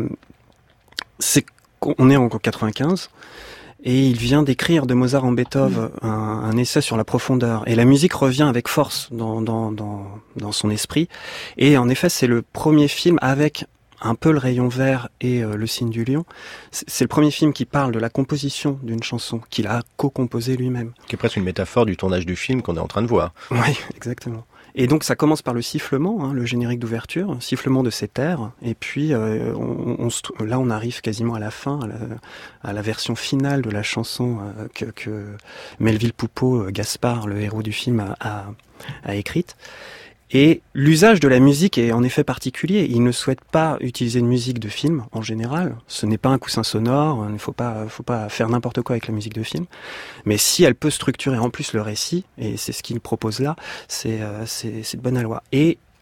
qu'on est en 95. Et il vient d'écrire de Mozart en Beethoven un essai sur la profondeur. Et la musique revient avec force dans son esprit. Et en effet, c'est le premier film avec un peu le rayon vert et Le Cygne du Lion. C'est le premier film qui parle de la composition d'une chanson qu'il a co-composée lui-même. Qui est presque une métaphore du tournage du film qu'on est en train de voir. Oui, exactement. Et donc ça commence par le sifflement, le générique d'ouverture, sifflement de cet air, et puis là on arrive quasiment à la fin, à la version finale de la chanson que Melville Poupeau, Gaspard, le héros du film, a écrite. Et l'usage de la musique est en effet particulier. Il ne souhaite pas utiliser une musique de film en général. Ce n'est pas un coussin sonore. Il ne faut pas faire n'importe quoi avec la musique de film. Mais si elle peut structurer en plus le récit, et c'est ce qu'il propose là, c'est de bonne aloi. Et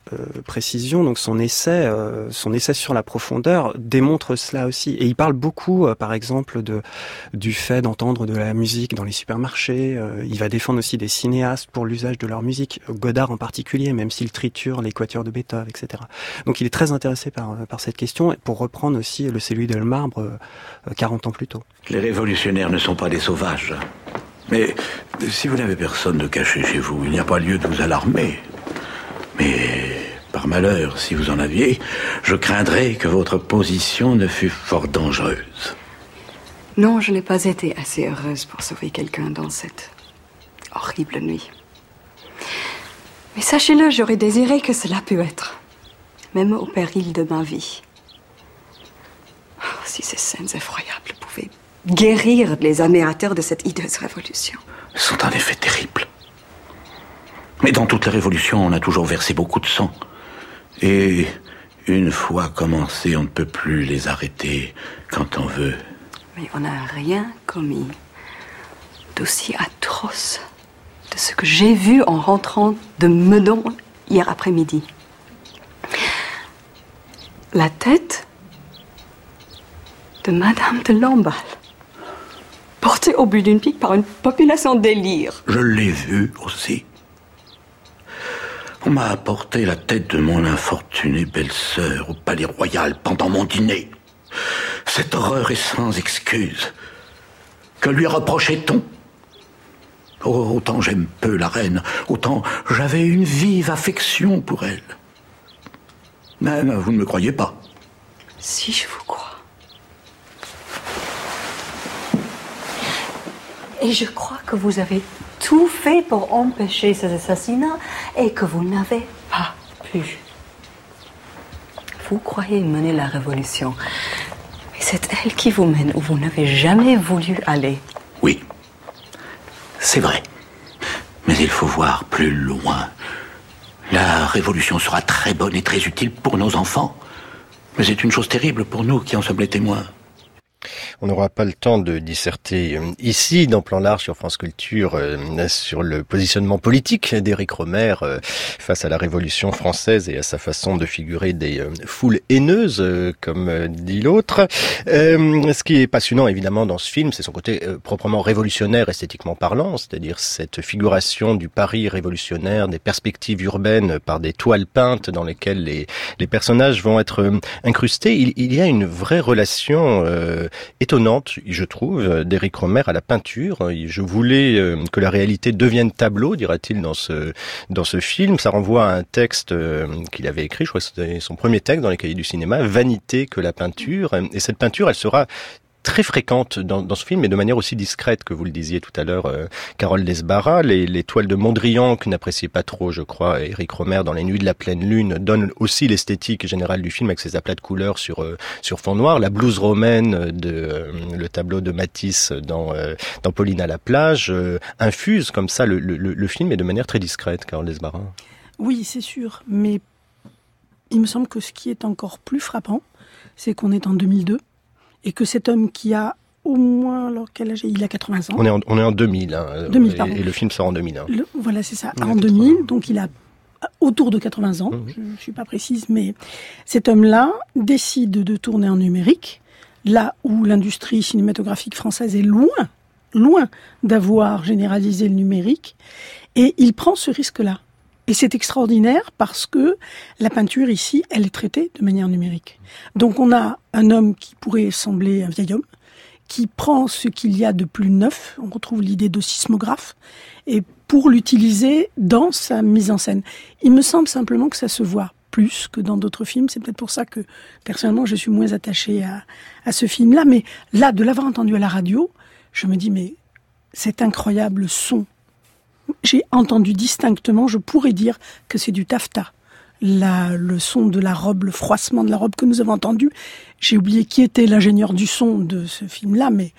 précision. Donc son essai sur la profondeur démontre cela aussi. Et il parle beaucoup, par exemple, du fait d'entendre de la musique dans les supermarchés. Il va défendre aussi des cinéastes pour l'usage de leur musique, Godard en particulier, même s'il triture les quatuors de Beethoven, etc. Donc il est très intéressé par cette question, pour reprendre aussi le Celui de le marbre 40 ans plus tôt. Les révolutionnaires ne sont pas des sauvages. Mais si vous n'avez personne de caché chez vous, il n'y a pas lieu de vous alarmer. Mais par malheur, si vous en aviez, je craindrais que votre position ne fût fort dangereuse. Non, je n'ai pas été assez heureuse pour sauver quelqu'un dans cette horrible nuit. Mais sachez-le, j'aurais désiré que cela pût être, même au péril de ma vie. Oh, si ces scènes effroyables pouvaient guérir les admirateurs de cette hideuse révolution. Elles sont en effet terribles. Mais dans toutes les révolutions, on a toujours versé beaucoup de sang. Et une fois commencé, on ne peut plus les arrêter quand on veut. Mais on n'a rien commis d'aussi atroce de ce que j'ai vu en rentrant de Meudon hier après-midi. La tête de Madame de Lamballe, portée au bout d'une pique par une population délire. Je l'ai vu aussi. On m'a apporté la tête de mon infortunée belle-sœur au Palais Royal pendant mon dîner. Cette horreur est sans excuse. Que lui reprochait-on ? Oh, autant j'aime peu la reine, autant j'avais une vive affection pour elle. Mais vous ne me croyez pas. Si je vous crois. Et je crois que vous avez tout fait pour empêcher ces assassinats et que vous n'avez pas pu. Vous croyez mener la révolution, mais c'est elle qui vous mène où vous n'avez jamais voulu aller. Oui, c'est vrai. Mais il faut voir plus loin. La révolution sera très bonne et très utile pour nos enfants. Mais c'est une chose terrible pour nous qui en sommes les témoins. On n'aura pas le temps de disserter ici, dans Plan Large sur France Culture, sur le positionnement politique d'Éric Rohmer face à la Révolution française et à sa façon de figurer des foules haineuses, comme dit l'autre. Ce qui est passionnant, évidemment, dans ce film, c'est son côté proprement révolutionnaire, esthétiquement parlant, c'est-à-dire cette figuration du Paris révolutionnaire, des perspectives urbaines par des toiles peintes dans lesquelles les personnages vont être incrustés. Il y a une vraie relation étonnante, je trouve, d'Éric Rohmer à la peinture. Je voulais que la réalité devienne tableau, dira-t-il dans ce film. Ça renvoie à un texte qu'il avait écrit, je crois que c'était son premier texte dans les cahiers du cinéma, Vanité que la peinture. Et cette peinture, elle sera très fréquente dans ce film, et de manière aussi discrète que vous le disiez tout à l'heure, Carole Desbarras. Les toiles de Mondrian, que n'appréciait pas trop, je crois, Éric Rohmer dans Les Nuits de la pleine lune, donnent aussi l'esthétique générale du film avec ses aplats de couleurs sur fond noir. La blouse romaine le tableau de Matisse dans Pauline à la plage infuse comme ça le film, et de manière très discrète, Carole Desbarras. Oui, c'est sûr, mais il me semble que ce qui est encore plus frappant, c'est qu'on est en 2002, et que cet homme qui a au moins, alors quel âge il a 80 ans. On est en 2000, hein, 2000 et le film sort en 2001. Voilà, c'est ça, en 2000, donc il a autour de 80 ans, je ne suis pas précise, mais cet homme-là décide de tourner en numérique, là où l'industrie cinématographique française est loin d'avoir généralisé le numérique, et il prend ce risque-là. Et c'est extraordinaire parce que la peinture ici, elle est traitée de manière numérique. Donc on a un homme qui pourrait sembler un vieil homme, qui prend ce qu'il y a de plus neuf, on retrouve l'idée de sismographe, et pour l'utiliser dans sa mise en scène. Il me semble simplement que ça se voit plus que dans d'autres films. C'est peut-être pour ça que, personnellement, je suis moins attachée à ce film-là. Mais là, de l'avoir entendu à la radio, je me dis, mais cet incroyable son, j'ai entendu distinctement, je pourrais dire que c'est du taffetas. Le son de la robe, le froissement de la robe que nous avons entendu. J'ai oublié qui était l'ingénieur du son de ce film-là, mais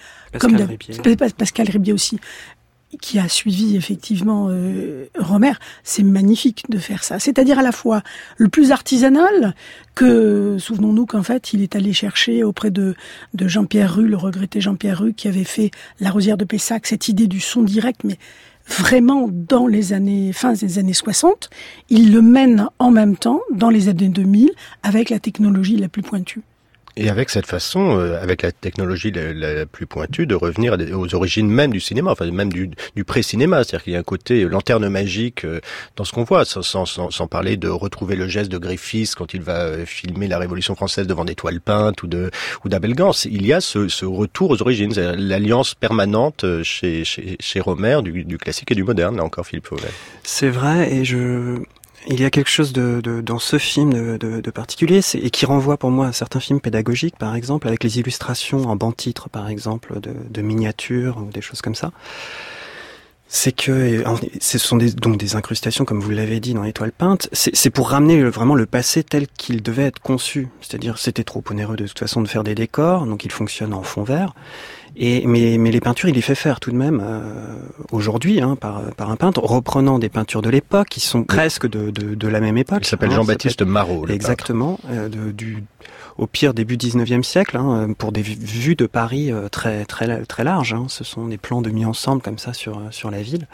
Pascal Ribier aussi, qui a suivi effectivement Rohmer. C'est magnifique de faire ça. C'est-à-dire à la fois le plus artisanal, que souvenons-nous qu'en fait il est allé chercher auprès de Jean-Pierre Rue, le regretté Jean-Pierre Rue, qui avait fait La Rosière de Pessac, cette idée du son direct, mais vraiment dans les fin des années 60, il le mène en même temps dans les années 2000 avec la technologie la plus pointue. Et avec cette façon, avec la technologie la plus pointue, de revenir aux origines même du cinéma, enfin même du pré-cinéma, c'est-à-dire qu'il y a un côté lanterne magique dans ce qu'on voit, sans parler de retrouver le geste de Griffiths quand il va filmer la Révolution française devant des toiles peintes ou d'Abel Gance. Il y a ce retour aux origines, l'alliance permanente chez Rohmer du classique et du moderne, là encore, Philippe Fauvel. C'est vrai, et il y a quelque chose dans ce film de particulier, et qui renvoie pour moi à certains films pédagogiques, par exemple, avec les illustrations en banc-titre, par exemple, de miniatures ou des choses comme ça. C'est que ce sont donc des incrustations, comme vous l'avez dit, dans les toiles peintes. C'est pour ramener vraiment le passé tel qu'il devait être conçu. C'est-à-dire, c'était trop onéreux de toute façon de faire des décors, donc il fonctionne en fond vert. Mais les peintures, il les fait faire tout de même aujourd'hui par un peintre, reprenant des peintures de l'époque qui sont presque de la même époque. Il s'appelle Jean-Baptiste Marot. Exactement, au pire début 19e siècle, pour des vues de Paris très très très larges. Ce sont des plans de mis ensemble comme ça sur la ville.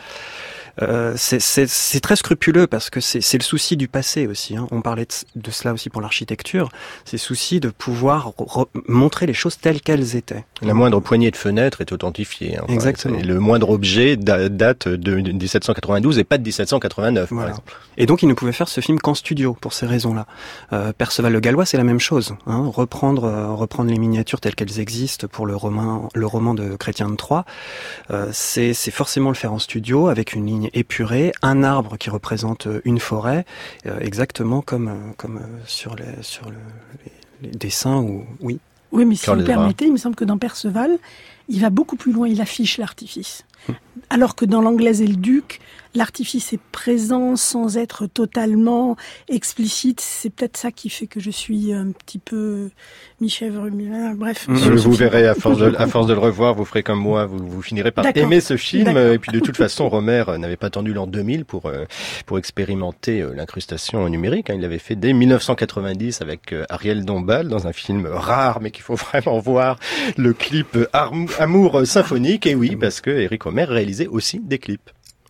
C'est très scrupuleux parce que c'est le souci du passé aussi. On parlait de cela aussi pour l'architecture. C'est le souci de pouvoir montrer les choses telles qu'elles étaient. La moindre poignée de fenêtre est authentifiée. Exactement. Le moindre objet date de 1792 et pas de 1789, voilà. Par exemple. Et donc, il ne pouvait faire ce film qu'en studio pour ces raisons-là. Perceval le Gallois, c'est la même chose. Reprendre les miniatures telles qu'elles existent pour le roman de Chrétien de Troyes, c'est forcément le faire en studio avec une ligne épurée, un arbre qui représente une forêt, exactement comme sur les dessins où oui. Oui, mais si vous me permettez, il me semble que dans Perceval, il va beaucoup plus loin, il affiche l'artifice. Alors que dans L'Anglaise et le Duc, l'artifice est présent sans être totalement explicite. C'est peut-être ça qui fait que je suis un petit peu mi-chèvre, bref. Vous verrez, à force de le revoir, vous ferez comme moi, vous finirez par aimer ce film. Et puis de toute façon, Rohmer n'avait pas attendu l'an 2000 pour expérimenter l'incrustation numérique. Il l'avait fait dès 1990 avec Ariel Dombal dans un film rare, mais qu'il faut vraiment voir, le clip Amour symphonique. Et oui, parce que Éric Rohmer réalisait aussi des clips.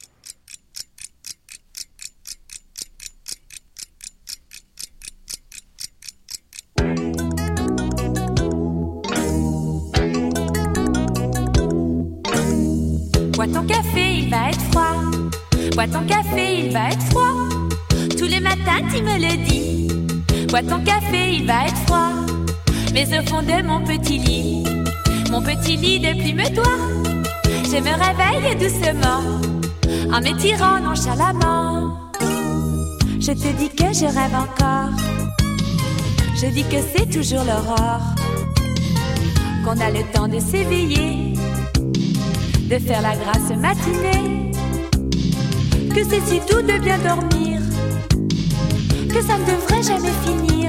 Bois ton café, il va être froid. Bois ton café, il va être froid. Tous les matins, tu me le dis. Bois ton café, il va être froid. Mais au fond de mon petit lit de plume-toi, je me réveille doucement en m'étirant nonchalamment. Je te dis que je rêve encore. Je dis que c'est toujours l'aurore, qu'on a le temps de s'éveiller, de faire la grasse matinée, que c'est si doux de bien dormir, que ça ne devrait jamais finir.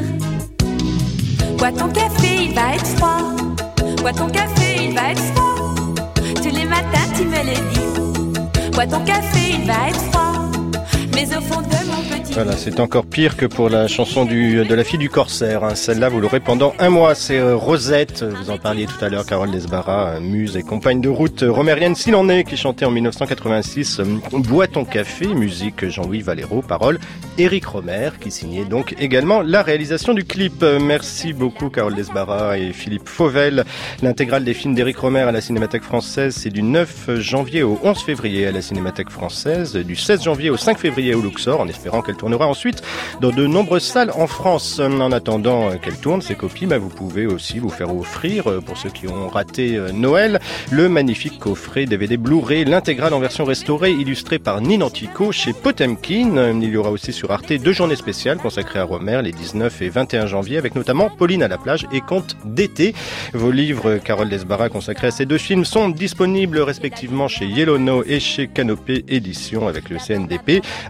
Bois ton café, il va être froid. Bois ton café, il va être froid. Tous les matins, tu me le dis. Bois ton café, il va être froid. Mais au fond de mon petit... Voilà, c'est encore pire que pour la chanson de la fille du corsaire. Celle-là, vous l'aurez pendant un mois. C'est Rosette, vous en parliez tout à l'heure, Carole Desbarras, muse et compagne de route romérienne s'il en est, qui chantait en 1986 Bois ton café, musique Jean-Louis Valero, parole Éric Rohmer, qui signait donc également la réalisation du clip. Merci beaucoup Carole Desbarras et Philippe Fauvel. L'intégrale des films d'Éric Rohmer à la Cinémathèque française, c'est du 9 janvier au 11 février à la Cinémathèque française, du 16 janvier au 5 février au Luxor, en espérant qu'elle tournera ensuite dans de nombreuses salles en France. En attendant qu'elle tourne, ces copies, vous pouvez aussi vous faire offrir, pour ceux qui ont raté Noël, le magnifique coffret DVD Blu-ray, l'intégrale en version restaurée, illustrée par Ninantico chez Potemkin. Il y aura aussi sur Arte 2 journées spéciales consacrées à Rohmer, les 19 et 21 janvier, avec notamment Pauline à la plage et Contes d'été. Vos livres, Carole Desbarras, consacrés à ces deux films, sont disponibles respectivement chez Yellowknow et chez Canopée Éditions avec le CNDP.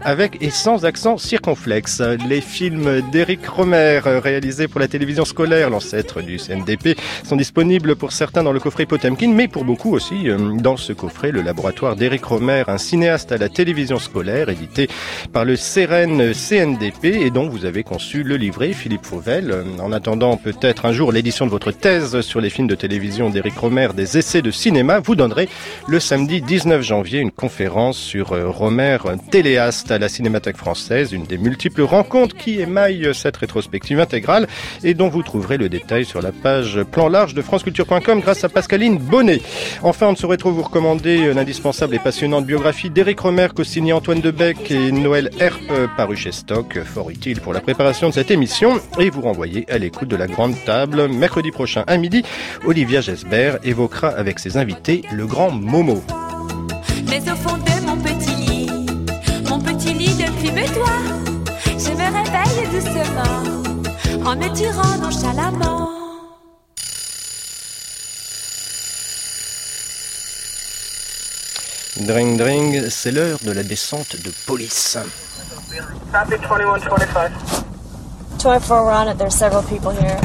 avec et sans accent circonflexe. Les films d'Éric Rohmer, réalisés pour la télévision scolaire, l'ancêtre du CNDP, sont disponibles pour certains dans le coffret Potemkin, mais pour beaucoup aussi dans ce coffret, le laboratoire d'Éric Rohmer, un cinéaste à la télévision scolaire, édité par le CEREN CNDP et dont vous avez conçu le livret, Philippe Fauvel. En attendant peut-être un jour l'édition de votre thèse sur les films de télévision d'Éric Rohmer, des essais de cinéma, vous donnerez le samedi 19 janvier une conférence sur Rohmer, téléaste à la Cinémathèque française, une des multiples rencontres qui émaillent cette rétrospective intégrale et dont vous trouverez le détail sur la page Plan Large de franceculture.com grâce à Pascaline Bonnet. Enfin, on ne saurait trop vous recommander l'indispensable et passionnante biographie d'Éric Rohmer, co-signée Antoine Debec et Noël Herp, paru chez Stock, fort utile pour la préparation de cette émission, et vous renvoyez à l'écoute de la Grande Table. Mercredi prochain à midi, Olivia Gesbert évoquera avec ses invités le grand Momo. Mais au fond de mon petit lit de plume-toi, je me réveille doucement, en me tirant nonchalamment. Dring dring, c'est l'heure de la descente de police. Copy 2125. 24, we're on it. There's several people here.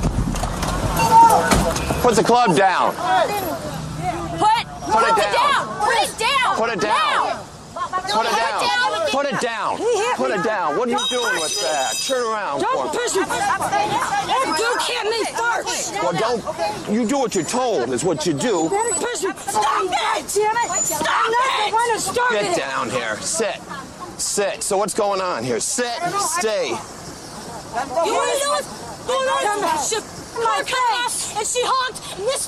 Put the club down. Put it down. Put it down. Put it down. Put it down. Put it down. Put it down. What are you doing with that? Turn around. Don't push it. You can't make first. Well, don't. You do what you're told is what you do. Push it. Stop it. Damn it. Stop it. I want to start it. Get down here. Sit. Sit. So what's going on here? Sit. Stay. You want to know what's going on? She my face and she honked and this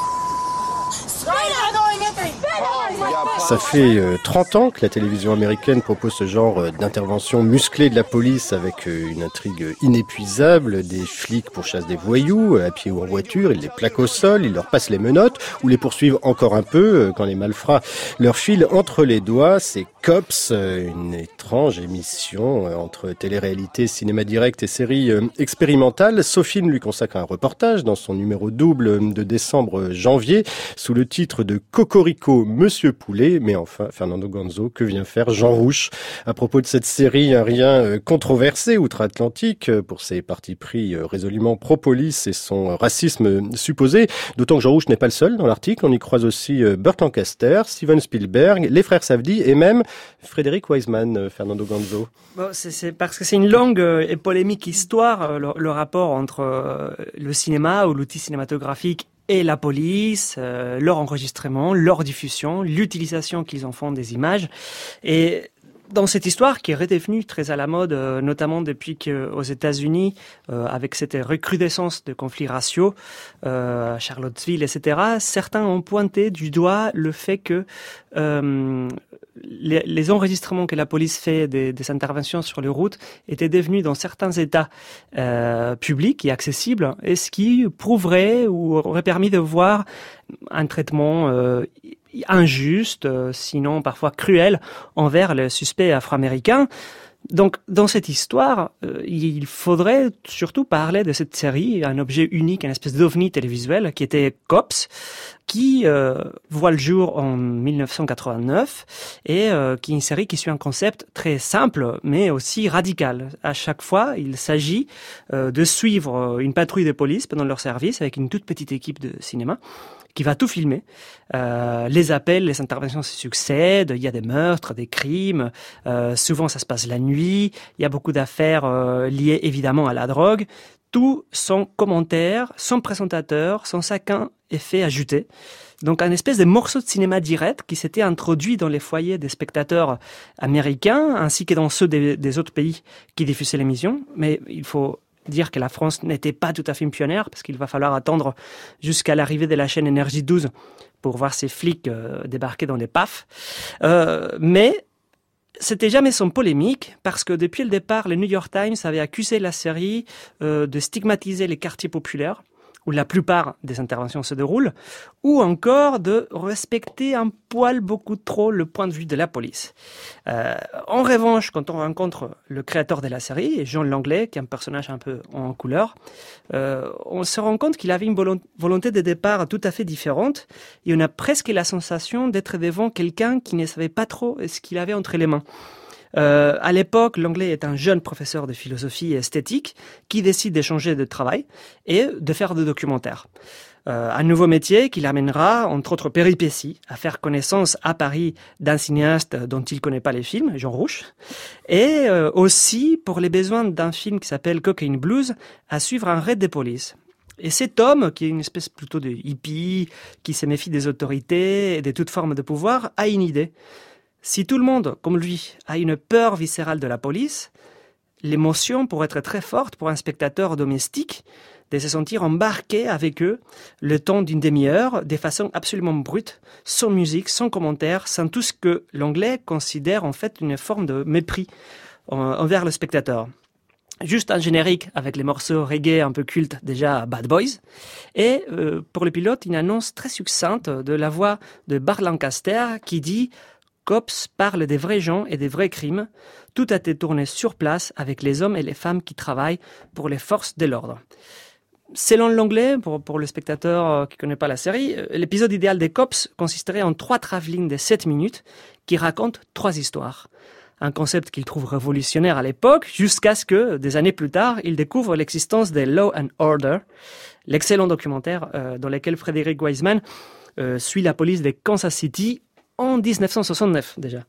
Ça fait 30 ans que la télévision américaine propose ce genre d'intervention musclée de la police avec une intrigue inépuisable, des flics pourchassent des voyous à pied ou en voiture, ils les plaquent au sol, ils leur passent les menottes ou les poursuivent encore un peu quand les malfrats leur filent entre les doigts. C'est Cops, une étrange émission entre télé-réalité, cinéma direct et série expérimentale. Sophine lui consacre un reportage dans son numéro double de décembre-janvier sous le titre de Cocorico, Monsieur Poulet. Mais enfin, Fernando Gonzo, que vient faire Jean Rouch à propos de cette série? Un rien controversé outre-Atlantique pour ses partis pris résolument pro-police et son racisme supposé. D'autant que Jean Rouch n'est pas le seul dans l'article. On y croise aussi Burt Lancaster, Steven Spielberg, les frères Safdie et même Frédéric Wiseman, Fernando Gonzo. Bon, c'est parce que c'est une longue et polémique histoire, le rapport entre le cinéma ou l'outil cinématographique et la police, leur enregistrement, leur diffusion, l'utilisation qu'ils en font des images. Et dans cette histoire qui est redevenue très à la mode, notamment depuis qu'aux États-Unis, avec cette recrudescence de conflits raciaux, Charlottesville, etc., certains ont pointé du doigt le fait que les enregistrements que la police fait des interventions sur les routes étaient devenus dans certains États publics et accessibles, et ce qui prouverait ou aurait permis de voir un traitement injuste, sinon parfois cruel, envers les suspects afro-américains. Donc, dans cette histoire, il faudrait surtout parler de cette série, un objet unique, une espèce d'ovni télévisuel qui était Cops, qui voit le jour en 1989 et qui est une série qui suit un concept très simple mais aussi radical. À chaque fois, il s'agit de suivre une patrouille de police pendant leur service avec une toute petite équipe de cinéma qui va tout filmer. Les appels, les interventions se succèdent, il y a des meurtres, des crimes, souvent ça se passe la nuit, il y a beaucoup d'affaires liées évidemment à la drogue, tout sans commentaire, sans présentateur, sans aucun effet ajouté. Donc un espèce de morceau de cinéma direct qui s'était introduit dans les foyers des spectateurs américains ainsi que dans ceux des autres pays qui diffusaient l'émission, mais il faut dire que la France n'était pas tout à fait une pionnière parce qu'il va falloir attendre jusqu'à l'arrivée de la chaîne Énergie 12 pour voir ces flics débarquer dans les PAF. Mais c'était jamais sans polémique parce que depuis le départ, le New York Times avait accusé la série de stigmatiser les quartiers populaires où la plupart des interventions se déroulent, ou encore de respecter un poil beaucoup trop le point de vue de la police. En revanche, quand on rencontre le créateur de la série, Jean Langlais, qui est un personnage un peu en couleur, on se rend compte qu'il avait une volonté de départ tout à fait différente, et on a presque la sensation d'être devant quelqu'un qui ne savait pas trop ce qu'il avait entre les mains. À l'époque, l'anglais est un jeune professeur de philosophie et esthétique qui décide de changer de travail et de faire des documentaires. Un nouveau métier qui l'amènera, entre autres péripéties, à faire connaissance à Paris d'un cinéaste dont il ne connaît pas les films, Jean Rouch, et aussi, pour les besoins d'un film qui s'appelle Cocaine Blues, à suivre un raid de police. Et cet homme, qui est une espèce plutôt de hippie, qui se méfie des autorités et de toute forme de pouvoir, a une idée. Si tout le monde, comme lui, a une peur viscérale de la police, l'émotion pourrait être très forte pour un spectateur domestique de se sentir embarqué avec eux le temps d'une demi-heure, de façon absolument brute, sans musique, sans commentaire, sans tout ce que l'anglais considère en fait une forme de mépris envers le spectateur. Juste un générique avec les morceaux reggae un peu cultes déjà Bad Boys. Et pour le pilote, une annonce très succincte de la voix de Burt Lancaster qui dit « Cops parlent des vrais gens et des vrais crimes. Tout a été tourné sur place avec les hommes et les femmes qui travaillent pour les forces de l'ordre. » Selon l'anglais, pour le spectateur qui ne connaît pas la série, l'épisode idéal des Cops consisterait en 3 travelling de 7 minutes qui racontent 3 histoires. Un concept qu'il trouve révolutionnaire à l'époque, jusqu'à ce que, des années plus tard, il découvre l'existence des Law and Order, l'excellent documentaire dans lequel Frederick Wiseman suit la police de Kansas City en 1969 déjà.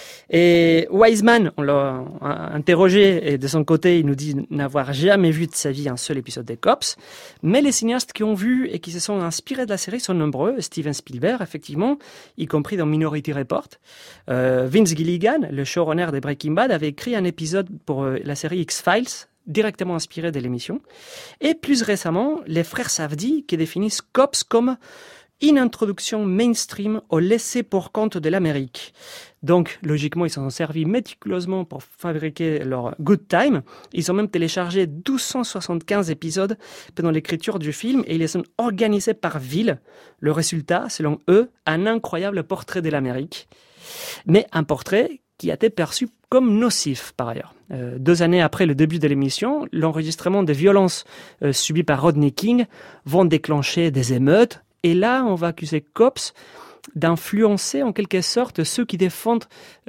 Et Wiseman, on l'a interrogé et de son côté, il nous dit n'avoir jamais vu de sa vie un seul épisode des Cops. Mais les cinéastes qui ont vu et qui se sont inspirés de la série sont nombreux. Steven Spielberg, effectivement, y compris dans Minority Report. Vince Gilligan, le showrunner de Breaking Bad, avait écrit un épisode pour la série X-Files, directement inspiré de l'émission. Et plus récemment, les frères Safdie qui définissent Cops comme une introduction mainstream au laissé-pour-compte de l'Amérique. Donc, logiquement, ils s'en sont servis méticuleusement pour fabriquer leur Good Time. Ils ont même téléchargé 1275 épisodes pendant l'écriture du film et ils les ont organisés par ville. Le résultat, selon eux, un incroyable portrait de l'Amérique. Mais un portrait qui a été perçu comme nocif, par ailleurs. 2 années après le début de l'émission, l'enregistrement des violences subies par Rodney King vont déclencher des émeutes. Et là, on va accuser Cops d'influencer en quelque sorte ceux qui défendent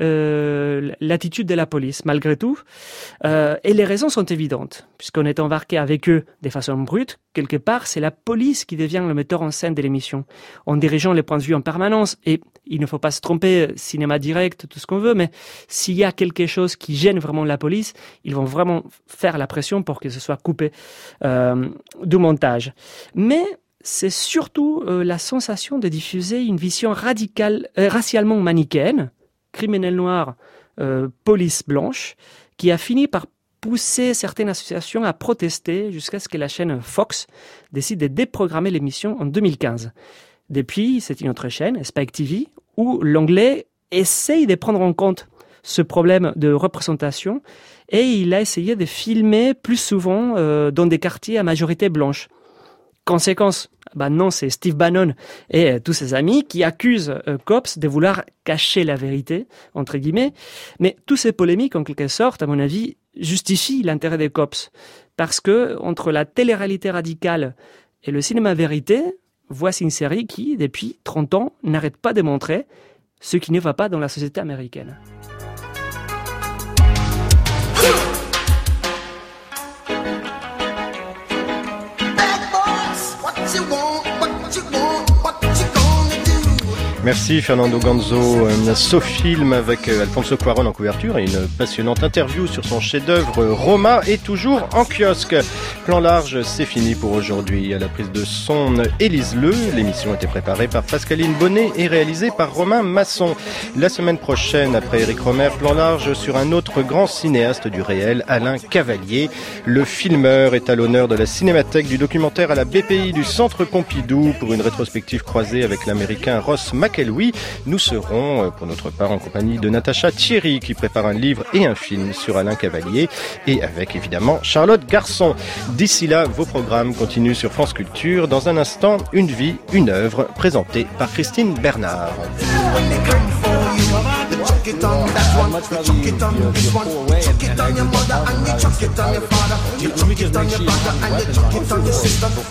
l'attitude de la police, malgré tout. Et les raisons sont évidentes, puisqu'on est embarqué avec eux de façon brute. Quelque part, c'est la police qui devient le metteur en scène de l'émission, en dirigeant les points de vue en permanence. Et il ne faut pas se tromper, cinéma direct, tout ce qu'on veut, mais s'il y a quelque chose qui gêne vraiment la police, ils vont vraiment faire la pression pour que ce soit coupé du montage. Mais c'est surtout la sensation de diffuser une vision racialement manichéenne, criminel noir, police blanche, qui a fini par pousser certaines associations à protester jusqu'à ce que la chaîne Fox décide de déprogrammer l'émission en 2015. Depuis, c'est une autre chaîne, Spike TV, où l'anglais essaye de prendre en compte ce problème de représentation et il a essayé de filmer plus souvent dans des quartiers à majorité blanche. Conséquence, non, c'est Steve Bannon et tous ses amis qui accusent Cops de vouloir cacher la vérité, entre guillemets. Mais toutes ces polémiques, en quelque sorte, à mon avis, justifient l'intérêt des Cops. Parce que, entre la télé-réalité radicale et le cinéma vérité, voici une série qui, depuis 30 ans, n'arrête pas de montrer ce qui ne va pas dans la société américaine. Merci Fernando Ganzo. Sofilm avec Alfonso Cuarón en couverture et une passionnante interview sur son chef-d'œuvre Roma est toujours en kiosque. Plan large, c'est fini pour aujourd'hui. À la prise de son, Élise Leu. L'émission était préparée par Pascaline Bonnet et réalisée par Romain Masson. La semaine prochaine, après Éric Rohmer, plan large sur un autre grand cinéaste du réel, Alain Cavalier. Le filmeur est à l'honneur de la Cinémathèque du documentaire à la BPI du Centre Pompidou pour une rétrospective croisée avec l'américain Ross McElwee. Nous serons, pour notre part, en compagnie de Natacha Thierry, qui prépare un livre et un film sur Alain Cavalier, et avec, évidemment, Charlotte Garçon. D'ici là, vos programmes continuent sur France Culture. Dans un instant, Une vie, une œuvre, présentée par Christine Bernard.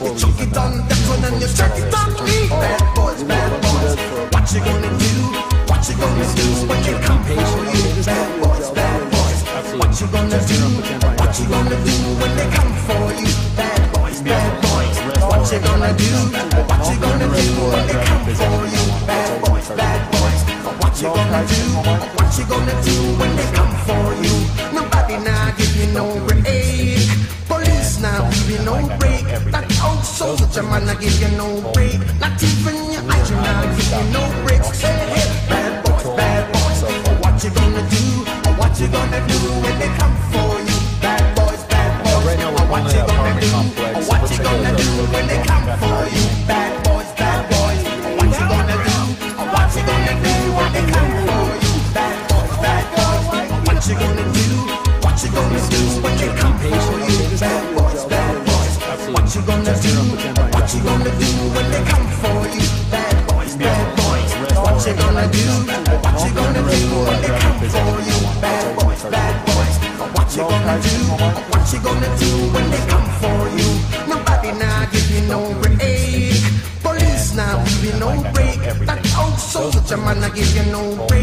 What you gonna do? What you gonna do when they come for you? Bad boys, bad boys. What you gonna do? What you gonna do when they come for you? Bad boys, bad boys. What you gonna do? What you gonna do when they come for you? Bad boys, bad boys. What you gonna do? What you gonna do when they come for you? Nobody now give you no break. Police now give you no break. That old soldier man now give you no break. Not even your eyes now give you no break. Say hey, bad boys, bad boys. What you gonna do? What you gonna do when they come for you? Bad boys, bad boys. What you gonna do? What you gonna do when they come for you? Bad boys, bad boys. What you gonna do? What you gonna do when they come for you? Bad boys, bad boys. What you gonna do? What you gonna do when they come for you? Bad boys, bad boys. What you gonna do? What you gonna do when they come for you? Bad boys, bad boys. What you gonna do? What you gonna do when they come for you? Bad boys, bad boys. What you gonna do? What you gonna do when they come for you? Nobody now give you no break. Police now give you no break. That old soldier man now give you no break.